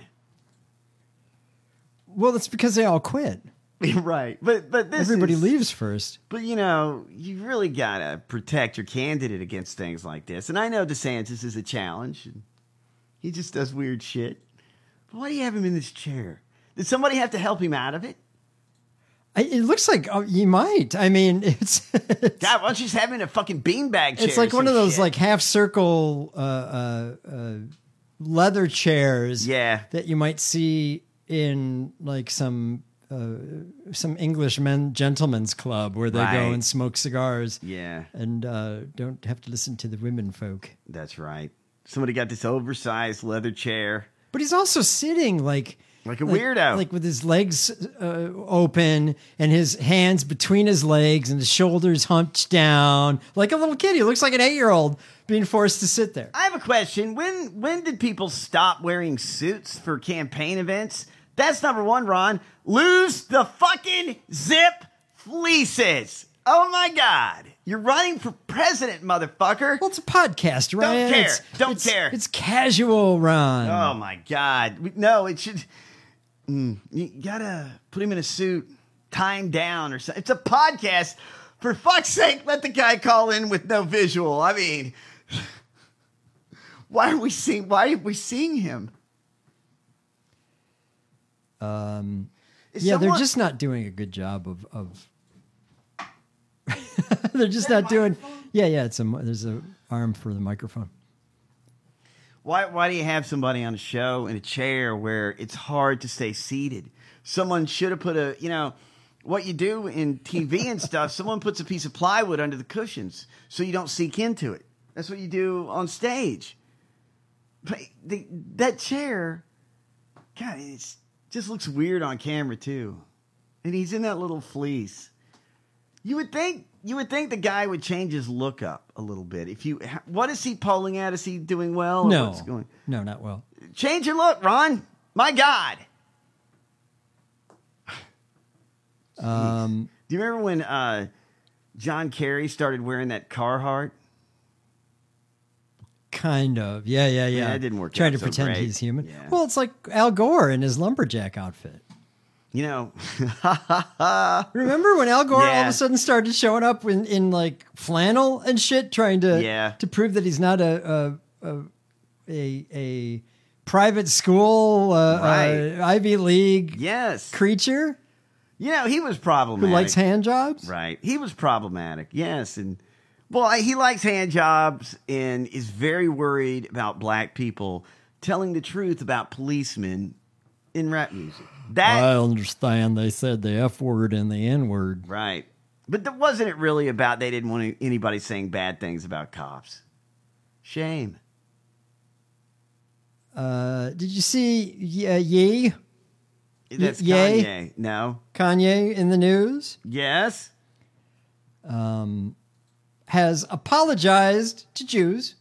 Well, it's because they all quit. Right. But but this Everybody is, leaves first. But you know, you really gotta protect your candidate against things like this. And I know DeSantis is a challenge. And he just does weird shit. But why do you have him in this chair? Did somebody have to help him out of it? I, it looks like uh, you might. I mean, it's God, why don't you just have him in a fucking beanbag chair? it's like or one some of those shit? like half circle uh, uh, uh, leather chairs. Yeah. that you might see in like some uh, some English men gentlemen's club where they Right. go and smoke cigars. Yeah. and uh, don't have to listen to the women folk. That's right. Somebody got this oversized leather chair. But he's also sitting like Like a weirdo. like with his legs uh, open and his hands between his legs and his shoulders hunched down, like a little kid. He looks like an eight-year-old being forced to sit there. I have a question. When when did people stop wearing suits for campaign events? That's number one, Ron. Lose the fucking zip fleeces. Oh my God. You're running for president, motherfucker. Well, it's a podcast, right? Don't care. It's- Don't it's- care. It's casual, Ron. Oh my God. We- No, it should. Mm, you gotta put him in a suit, tie him down or something. It's a podcast. For fuck's sake, let the guy call in with no visual. I mean, why are we seeing? Why are we seeing him? Um, Is yeah, they're someone- just not doing a good job of. of they're just not doing. Yeah, yeah. It's a there's a arm for the microphone. Why? Why do you have somebody on a show in a chair where it's hard to stay seated? Someone should have put a, you know, what you do in T V and stuff. Someone puts a piece of plywood under the cushions so you don't sink into it. That's what you do on stage. But the, that chair, God, it just looks weird on camera too. And he's in that little fleece. You would think you would think the guy would change his look up a little bit. If you, what is he polling at? Is he doing well? Or No, what's going? no, not well. Change your look, Ron. My God. Um, Do you remember when uh, John Kerry started wearing that Carhartt? Kind of. Yeah, yeah, yeah. Yeah, it didn't work Trying out to so pretend great. he's human. Yeah. Well, it's like Al Gore in his lumberjack outfit. You know, remember when Al Gore all of Yeah. a sudden started showing up in, in like flannel and shit, trying to Yeah. to prove that he's not a a a, a, a private school uh, Right. uh, Ivy League yes creature You know, he was problematic. who likes hand jobs. Right. He was problematic. Yes. And well, he likes hand jobs and is very worried about black people telling the truth about policemen in rap music. That I understand they said the F word and the N word. right. But that wasn't it really about they didn't want anybody saying bad things about cops. Shame. Uh, did you see uh, Ye? That's Ye? Kanye. No. Kanye in the news? Yes. Um, has apologized to Jews.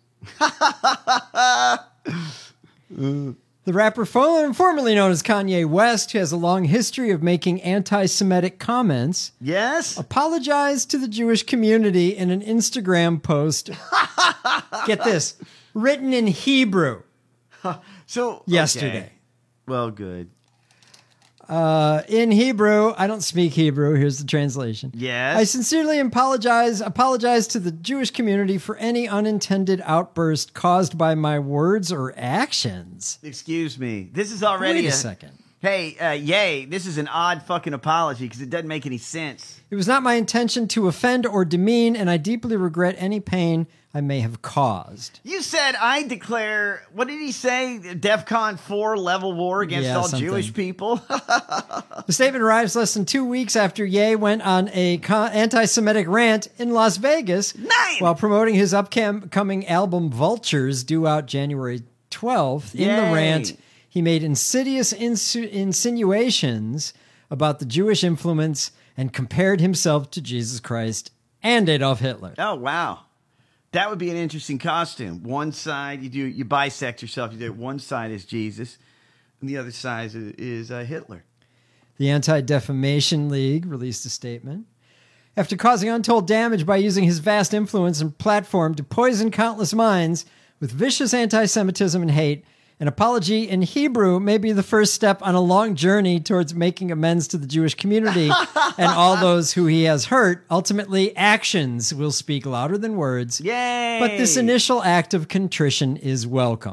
The rapper fo- formerly known as Kanye West, who has a long history of making anti-Semitic comments, yes, apologized to the Jewish community in an Instagram post. Get this, written in Hebrew. So yesterday. okay. Well, good. Uh, in Hebrew, I don't speak Hebrew. Here's the translation. Yes. I sincerely apologize, apologize to the Jewish community for any unintended outburst caused by my words or actions. Excuse me. This is already Wait a a second. Hey, uh, yay! This is an odd fucking apology because it doesn't make any sense. It was not my intention to offend or demean, and I deeply regret any pain I may have caused. You said I declare. What did he say? DEFCON four level war against Yeah, all something. Jewish people. The statement arrives less than two weeks after Ye went on a con- anti-Semitic rant in Las Vegas while promoting his upcoming album Vultures, due out January twelfth. In the Yay. rant, he made insidious insu- insinuations about the Jewish influence and compared himself to Jesus Christ and Adolf Hitler. Oh wow, that would be an interesting costume. One side you do you bisect yourself. You do one side is Jesus, and the other side is, is uh, Hitler. The Anti-Defamation League released a statement. After causing untold damage by using his vast influence and platform to poison countless minds with vicious anti-Semitism and hate, an apology in Hebrew may be the first step on a long journey towards making amends to the Jewish community and all those who he has hurt. Ultimately, actions will speak louder than words. Yay! But this initial act of contrition is welcome.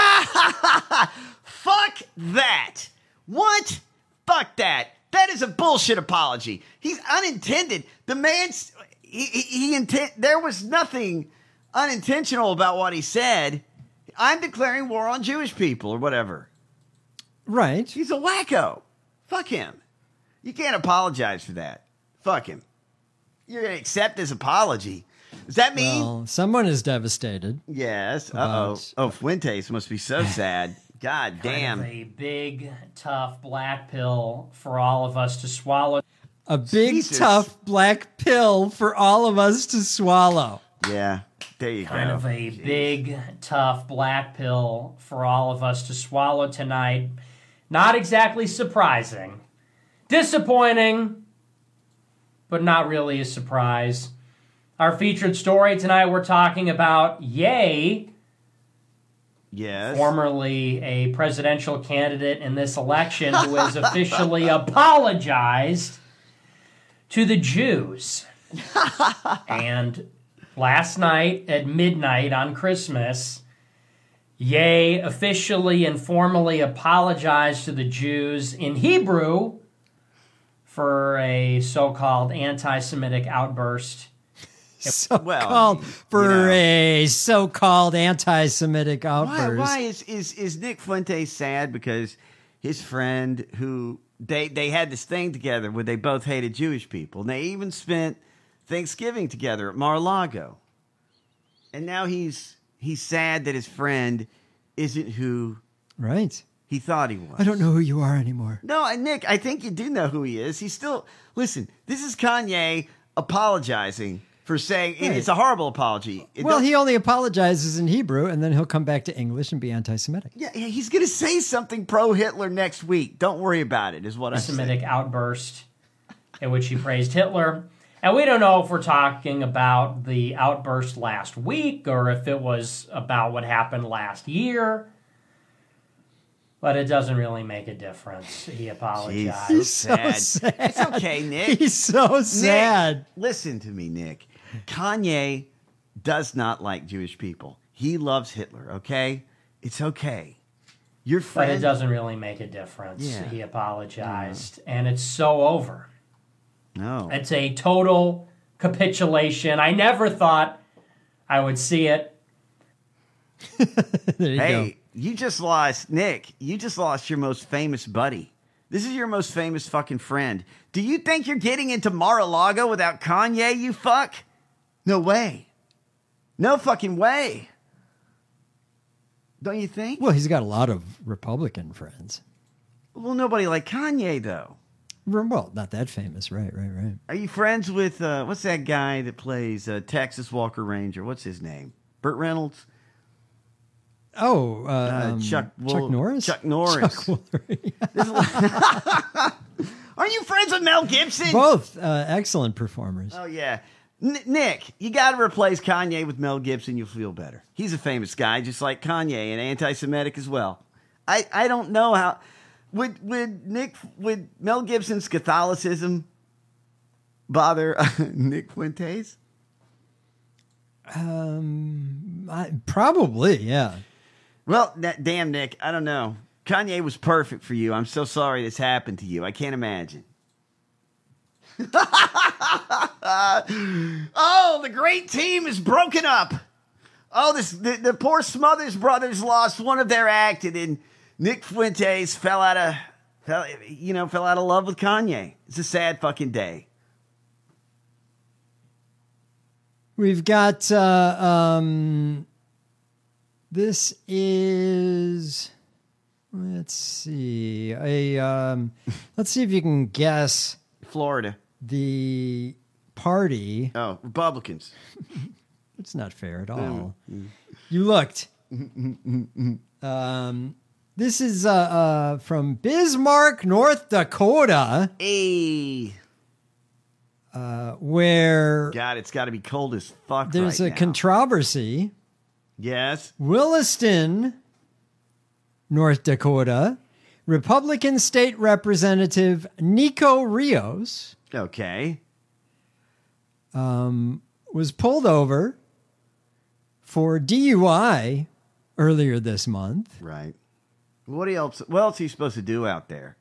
Fuck that. What? Fuck that. That is a bullshit apology. He's unintended. The man's he, he, he intent. There was nothing unintentional about what he said. I'm declaring war on Jewish people or whatever. Right. He's a wacko. Fuck him. You can't apologize for that. Fuck him. You're going to accept his apology. Does that mean? Well, someone is devastated. Yes. Uh-oh. About- Oh, Fuentes must be so sad. God damn. Kind of a big, tough black pill for all of us to swallow. A big, Jesus. tough black pill for all of us to swallow. Yeah. There you Kind go. of a big, tough black pill for all of us to swallow tonight. Not exactly surprising. Disappointing, but not really a surprise. Our featured story tonight, we're talking about Ye, Yes. formerly a presidential candidate in this election, who has officially apologized to the Jews. And last night at midnight on Christmas, Ye officially and formally apologized to the Jews in Hebrew for a so-called anti-Semitic outburst. So-called for a so-called anti-Semitic Why, outburst. why is, is, is Nick Fuentes sad? Because his friend who they, they had this thing together where they both hated Jewish people. And they even spent Thanksgiving together at Mar-a-Lago. And now he's he's sad that his friend isn't who Right. he thought he was. I don't know who you are anymore. No, and Nick, I think you do know who he is. He's still listen. This is Kanye. apologizing for saying Right. it's a horrible apology. It Well, don't- he only apologizes in Hebrew, and then he'll come back to English and be anti-Semitic. yeah, yeah, he's going to say something pro-Hitler next week. Don't worry about it, is what I said. Semitic outburst in which he praised Hitler. And we don't know if we're talking about the outburst last week or if it was about what happened last year. But it doesn't really make a difference. He apologized. He's so sad. It's okay, Nick. He's so sad. Nick, listen to me, Nick. Kanye does not like Jewish people. He loves Hitler, okay? It's okay. Your friend... But it doesn't really make a difference. Yeah. He apologized, and it's so over. No. It's a total capitulation. I never thought I would see it. There you hey, go. you just lost, Nick, you just lost your most famous buddy. This is your most famous fucking friend. Do you think you're getting into Mar-a-Lago without Kanye, you fuck? No way. No fucking way. Don't you think? Well, he's got a lot of Republican friends. Well, nobody like Kanye, though. Well, not that famous. Right, right, right. Are you friends with, uh, what's that guy that plays uh, Texas Walker Ranger? What's his name? Burt Reynolds? Oh, uh, Uh, um, Chuck, Chuck Wol- Norris? Chuck Norris. Chuck Woolery. Are you friends with Mel Gibson? Both uh, excellent performers. Oh, yeah. N- Nick, you got to replace Kanye with Mel Gibson. You'll feel better. He's a famous guy, just like Kanye, and anti-Semitic as well. I, I don't know how... Would would Nick would Mel Gibson's Catholicism bother uh, Nick Fuentes? Um, I, probably, yeah. Well, that, damn, Nick, I don't know. Kanye was perfect for you. I'm so sorry this happened to you. I can't imagine. Oh, the great team is broken up. Oh, this the, the poor Smothers brothers lost one of their act, and then Nick Fuentes fell out of, fell, you know, fell out of love with Kanye. It's a sad fucking day. We've got, uh, um, this is, let's see, a, um, let's see if you can guess. Florida. The party. Oh, Republicans. It's not fair at all. Mm. You looked. um, this is, uh, uh, from Bismarck, North Dakota. Hey. Uh, where God, it's got to be cold as fuck. there's right a now. controversy. Yes. Williston, North Dakota, Republican State Representative Nico Rios. Okay. Um, was pulled over for D U I earlier this month. Right. What else? What else are you supposed to do out there?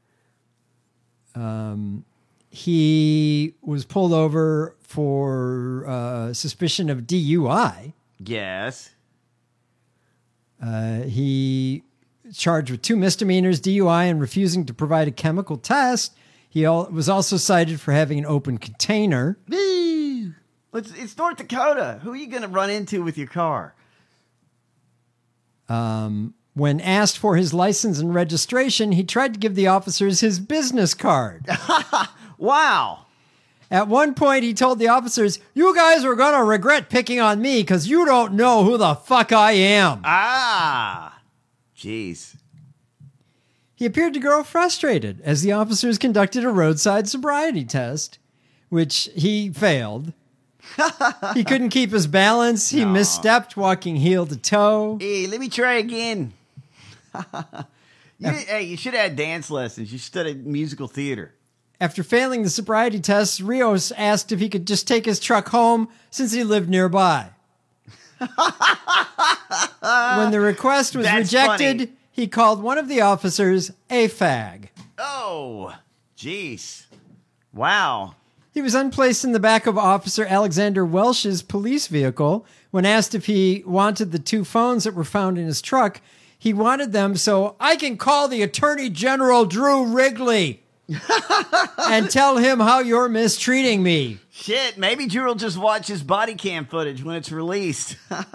Um, he was pulled over for uh, suspicion of D U I. Yes. Uh, he charged with two misdemeanors, D U I, and refusing to provide a chemical test. He al- was also cited for having an open container. Woo! It's, it's North Dakota. Who are you going to run into with your car? Um, when asked for his license and registration, he tried to give the officers his business card. Wow. At one point, he told the officers, "You guys are going to regret picking on me because you don't know who the fuck I am." Ah. Jeez. He appeared to grow frustrated as the officers conducted a roadside sobriety test, which he failed. He couldn't keep his balance. He No. misstepped, walking heel to toe. Hey, let me try again. you, hey, you should have had dance lessons. You studied musical theater. After failing the sobriety test, Rios asked if he could just take his truck home since he lived nearby. When the request was That's rejected, funny. he called one of the officers a fag. Oh, jeez. Wow. He was unplaced in the back of Officer Alexander Welsh's police vehicle. When asked if he wanted the two phones that were found in his truck, he wanted them so I can call the Attorney General Drew Wrigley and tell him how you're mistreating me. Shit, maybe Drew will just watch his body cam footage when it's released.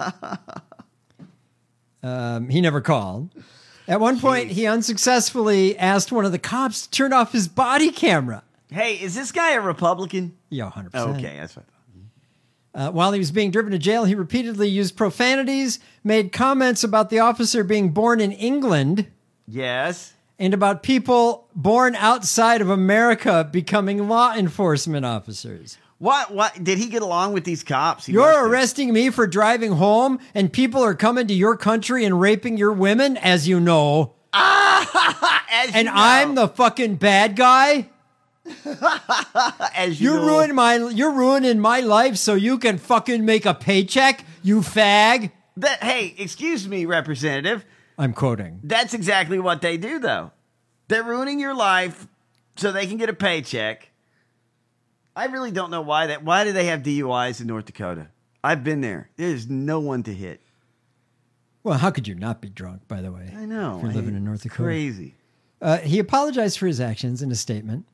Um, he never called. At one point, he unsuccessfully asked one of the cops to turn off his body camera. Hey, is this guy a Republican? Yeah, one hundred percent. Okay, that's what I thought. Uh, while he was being driven to jail, he repeatedly used profanities, made comments about the officer being born in England. Yes. And about people born outside of America becoming law enforcement officers. What? What? Did he get along with these cops? He You're arresting me for driving home, and people are coming to your country and raping your women, as you know. As and you know. I'm the fucking bad guy? As you you know. ruined my, you're ruining my life so you can fucking make a paycheck, you fag. That, hey, excuse me, Representative. I'm quoting. That's exactly what they do, though. They're ruining your life so they can get a paycheck. I really don't know why that. Why do they have D U Is in North Dakota? I've been there. There's no one to hit. Well, how could you not be drunk, by the way? I know. If you're living I- in North Dakota. Crazy. Uh, he apologized for his actions in a statement.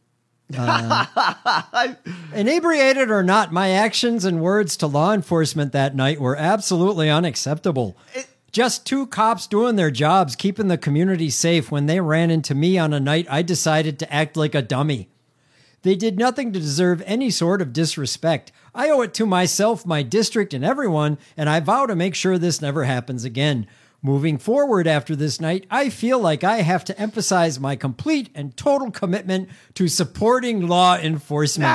Uh, inebriated or not, my actions and words to law enforcement that night were absolutely unacceptable. Just two cops doing their jobs, keeping the community safe. When they ran into me on a night, I decided to act like a dummy. They did nothing to deserve any sort of disrespect. I owe it to myself, my district, and everyone, and I vow to make sure this never happens again. Moving forward after this night, I feel like I have to emphasize my complete and total commitment to supporting law enforcement.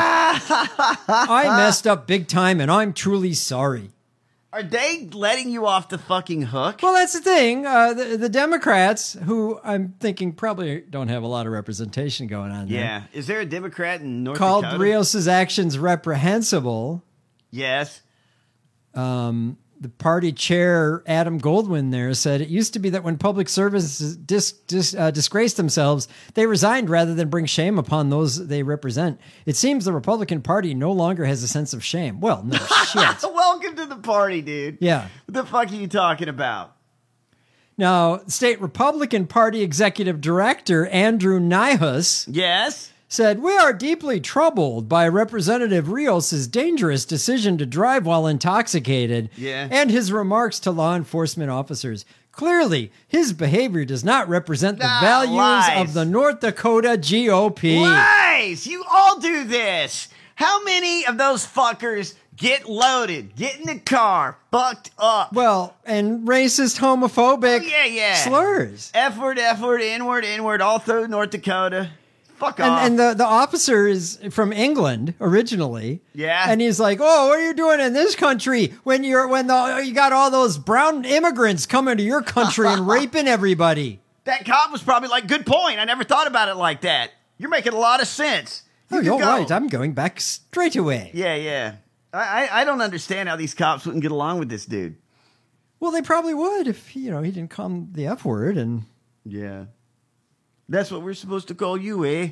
I messed up big time, and I'm truly sorry. Are they letting you off the fucking hook? Well, that's the thing. Uh, the, the Democrats, who I'm thinking probably don't have a lot of representation going on there, Yeah. Is there a Democrat in North called Dakota? Rios's actions reprehensible. Yes. Um, the party chair, Adam Goldwyn, there said it used to be that when public services dis, dis, uh, disgraced themselves, they resigned rather than bring shame upon those they represent. It seems the Republican Party no longer has a sense of shame. Well, no shit. Welcome to the party, dude. Yeah. What the fuck are you talking about? Now, state Republican Party Executive Director Andrew Nihus Yes. said, "We are deeply troubled by Representative Rios' dangerous decision to drive while intoxicated Yeah. and his remarks to law enforcement officers. Clearly, his behavior does not represent the Ah, values lies. of the North Dakota G O P." Lies! You all do this. How many of those fuckers get loaded, get in the car, fucked up? Well, and racist, homophobic Oh, yeah, yeah. slurs. F word, F word, N word, N word, all through North Dakota. Fuck And, off. and the, the officer is from England originally. Yeah. And he's like, "Oh, what are you doing in this country when you're when the, you got all those brown immigrants coming to your country and raping everybody?" That cop was probably like, good point. I never thought about it like that. You're making a lot of sense. You Oh, can you're go. right. I'm going back straight away. Yeah, yeah. I, I, I don't understand how these cops wouldn't get along with this dude. Well, they probably would if you know he didn't call the F word. And Yeah. That's what we're supposed to call you, eh?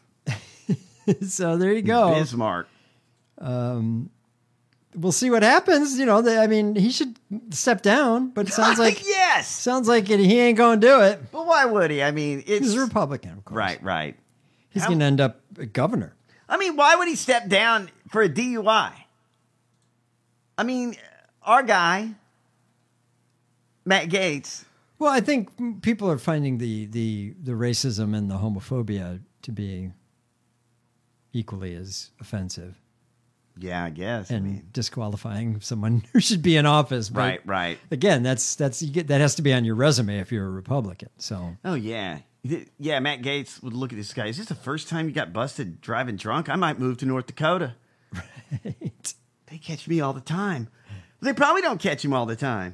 so there you go. Bismarck. Um, we'll see what happens. You know, they, I mean, he should step down, but it sounds like yes, sounds like it, he ain't going to do it. But why would he? I mean, it's He's a Republican, of course. right, right. He's How- going to end up a governor. I mean, why would he step down for a D U I? I mean, our guy, Matt Gaetz. Well, I think people are finding the the the racism and the homophobia to be equally as offensive. Yeah, I guess. And I mean, disqualifying someone who should be in office. But right, right. Again, that's that's you get, that has to be on your resume if you're a Republican. So Oh yeah, yeah. Matt Gaetz would look at this guy. Is this the first time you got busted driving drunk? I might move to North Dakota. Right. They catch me all the time. They probably don't catch him all the time.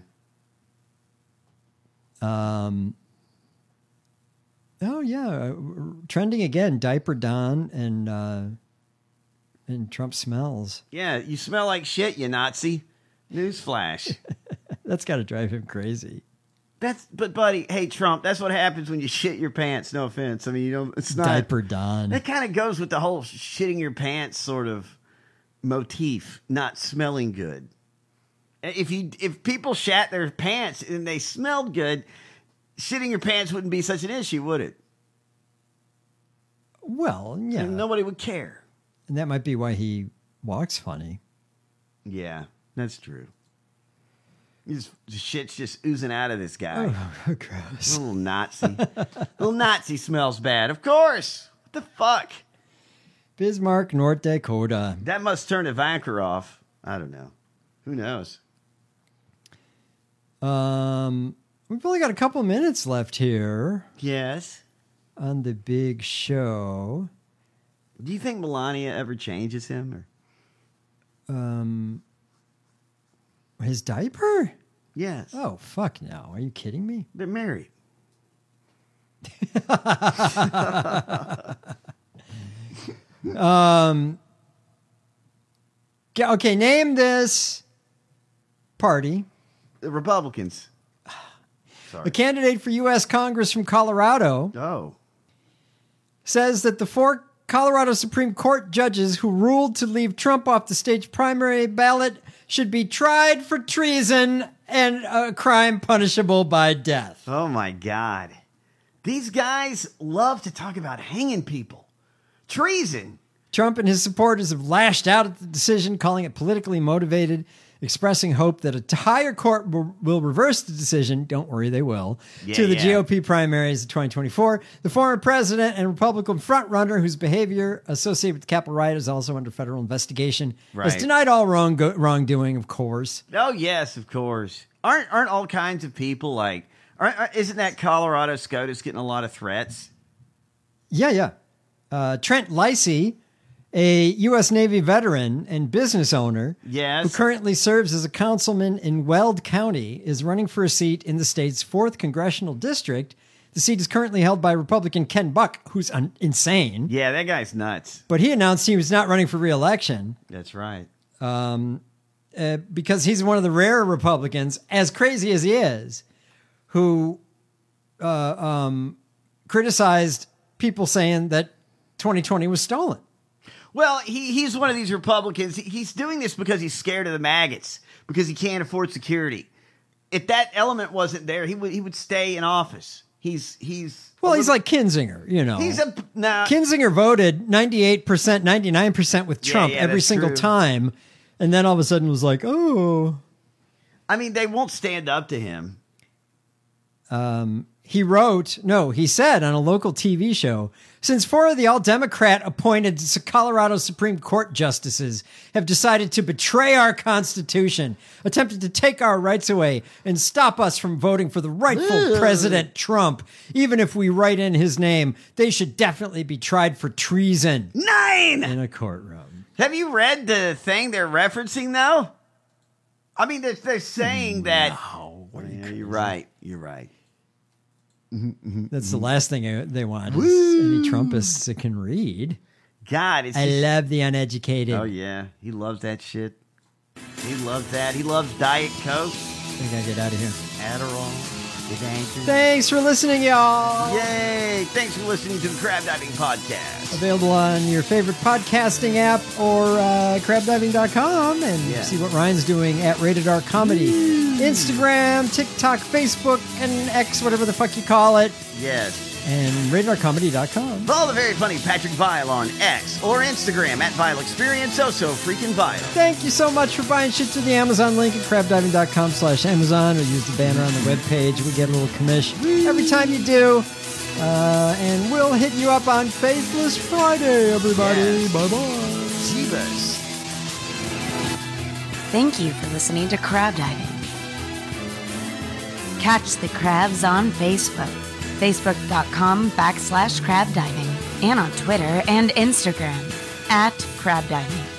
Um. Oh yeah, uh, trending again. Diaper Don and uh, and Trump smells. Yeah, you smell like shit, you Nazi. Newsflash. That's got to drive him crazy. That's but buddy, hey Trump, that's what happens when you shit your pants. No offense. I mean, you know, it's not Diaper Don. That kind of goes with the whole shitting your pants sort of motif, not smelling good. If you if people shat their pants and they smelled good, shitting your pants wouldn't be such an issue, would it? Well, yeah. And nobody would care. And that might be why he walks funny. Yeah, that's true. His shit's just oozing out of this guy. Oh, gross. Little Nazi. Little Nazi smells bad. Of course. What the fuck? Bismarck, North Dakota. That must turn Ivanka off. I don't know. Who knows? Um, we've only got a couple minutes left here. Yes. On the big show. Do you think Melania ever changes him? Or? Um, his diaper? Yes. Oh, fuck no. Are you kidding me? They're married. um. Okay, name this party. The Republicans. Sorry. A candidate for U S Congress from Colorado. Oh. Says that the four Colorado Supreme Court judges who ruled to leave Trump off the state's primary ballot should be tried for treason and a crime punishable by death. Oh, my God. These guys love to talk about hanging people. Treason. Trump and his supporters have lashed out at the decision, calling it politically motivated, expressing hope that a higher court will, will reverse the decision. Don't worry, they will. Yeah, to the yeah. G O P primaries of twenty twenty-four. The former president and Republican frontrunner, whose behavior associated with the Capitol riot is also under federal investigation, Right. has denied all wrong go- wrongdoing, of course. Oh, yes, of course. Aren't aren't all kinds of people like... Aren't, aren't- isn't that Colorado SCOTUS getting a lot of threats? Yeah, yeah. Uh, Trent Lacey, a U S Navy veteran and business owner Yes. who currently serves as a councilman in Weld County, is running for a seat in the state's fourth congressional district. The seat is currently held by Republican Ken Buck, who's un- insane. Yeah, that guy's nuts. But he announced he was not running for re-election That's right. um, uh, because he's one of the rare Republicans, as crazy as he is, who uh, um, criticized people saying that twenty twenty was stolen. Well, he, he's one of these Republicans. He- He's doing this because he's scared of the maggots, because he can't afford security. If that element wasn't there, he would he would stay in office. He's he's Well, he's like Kinzinger, you know. he's a nah. Kinzinger voted ninety-eight percent, ninety-nine percent with Yeah, Trump yeah, every that's single true. time. And then all of a sudden was like, oh. I mean, they won't stand up to him. Um, he wrote, no, he said on a local T V show, since four of the all-Democrat appointed Colorado Supreme Court justices have decided to betray our Constitution, attempted to take our rights away, and stop us from voting for the rightful Ugh. President Trump, even if we write in his name, they should definitely be tried for treason. Nine! In a courtroom. Have you read the thing they're referencing, though? I mean, they're, they're saying that... No. Yeah, you're right. You're right. That's the last thing I- they want is any Trumpists that can read. God, it's I just- love the uneducated. Oh, yeah. He loves that shit. He loves that. He loves Diet Coke. We gotta get out of here. Adderall. Good answer. Thanks for listening, y'all. Yay! Thanks for listening to the Crab Diving Podcast. Available on your favorite podcasting app or uh, crab diving dot com, and Yeah. see what Ryan's doing at Rated R Comedy. Instagram, TikTok, Facebook, and X, whatever the fuck you call it. Yes. And rated r comedy dot com. Follow the very funny Patrick Vile on X or Instagram at Vile Experience. Oh, so freaking Vile. Thank you so much for buying shit through the Amazon link at crab diving dot com slash Amazon, or use the banner on the webpage. We get a little commish every time you do. Uh, and we'll hit you up on Faithless Friday, everybody. Yes. Bye-bye. Jeebus. Thank you for listening to Crab Diving. Catch the crabs on Facebook, facebook.com backslash crab diving, and on Twitter and Instagram at crab diving.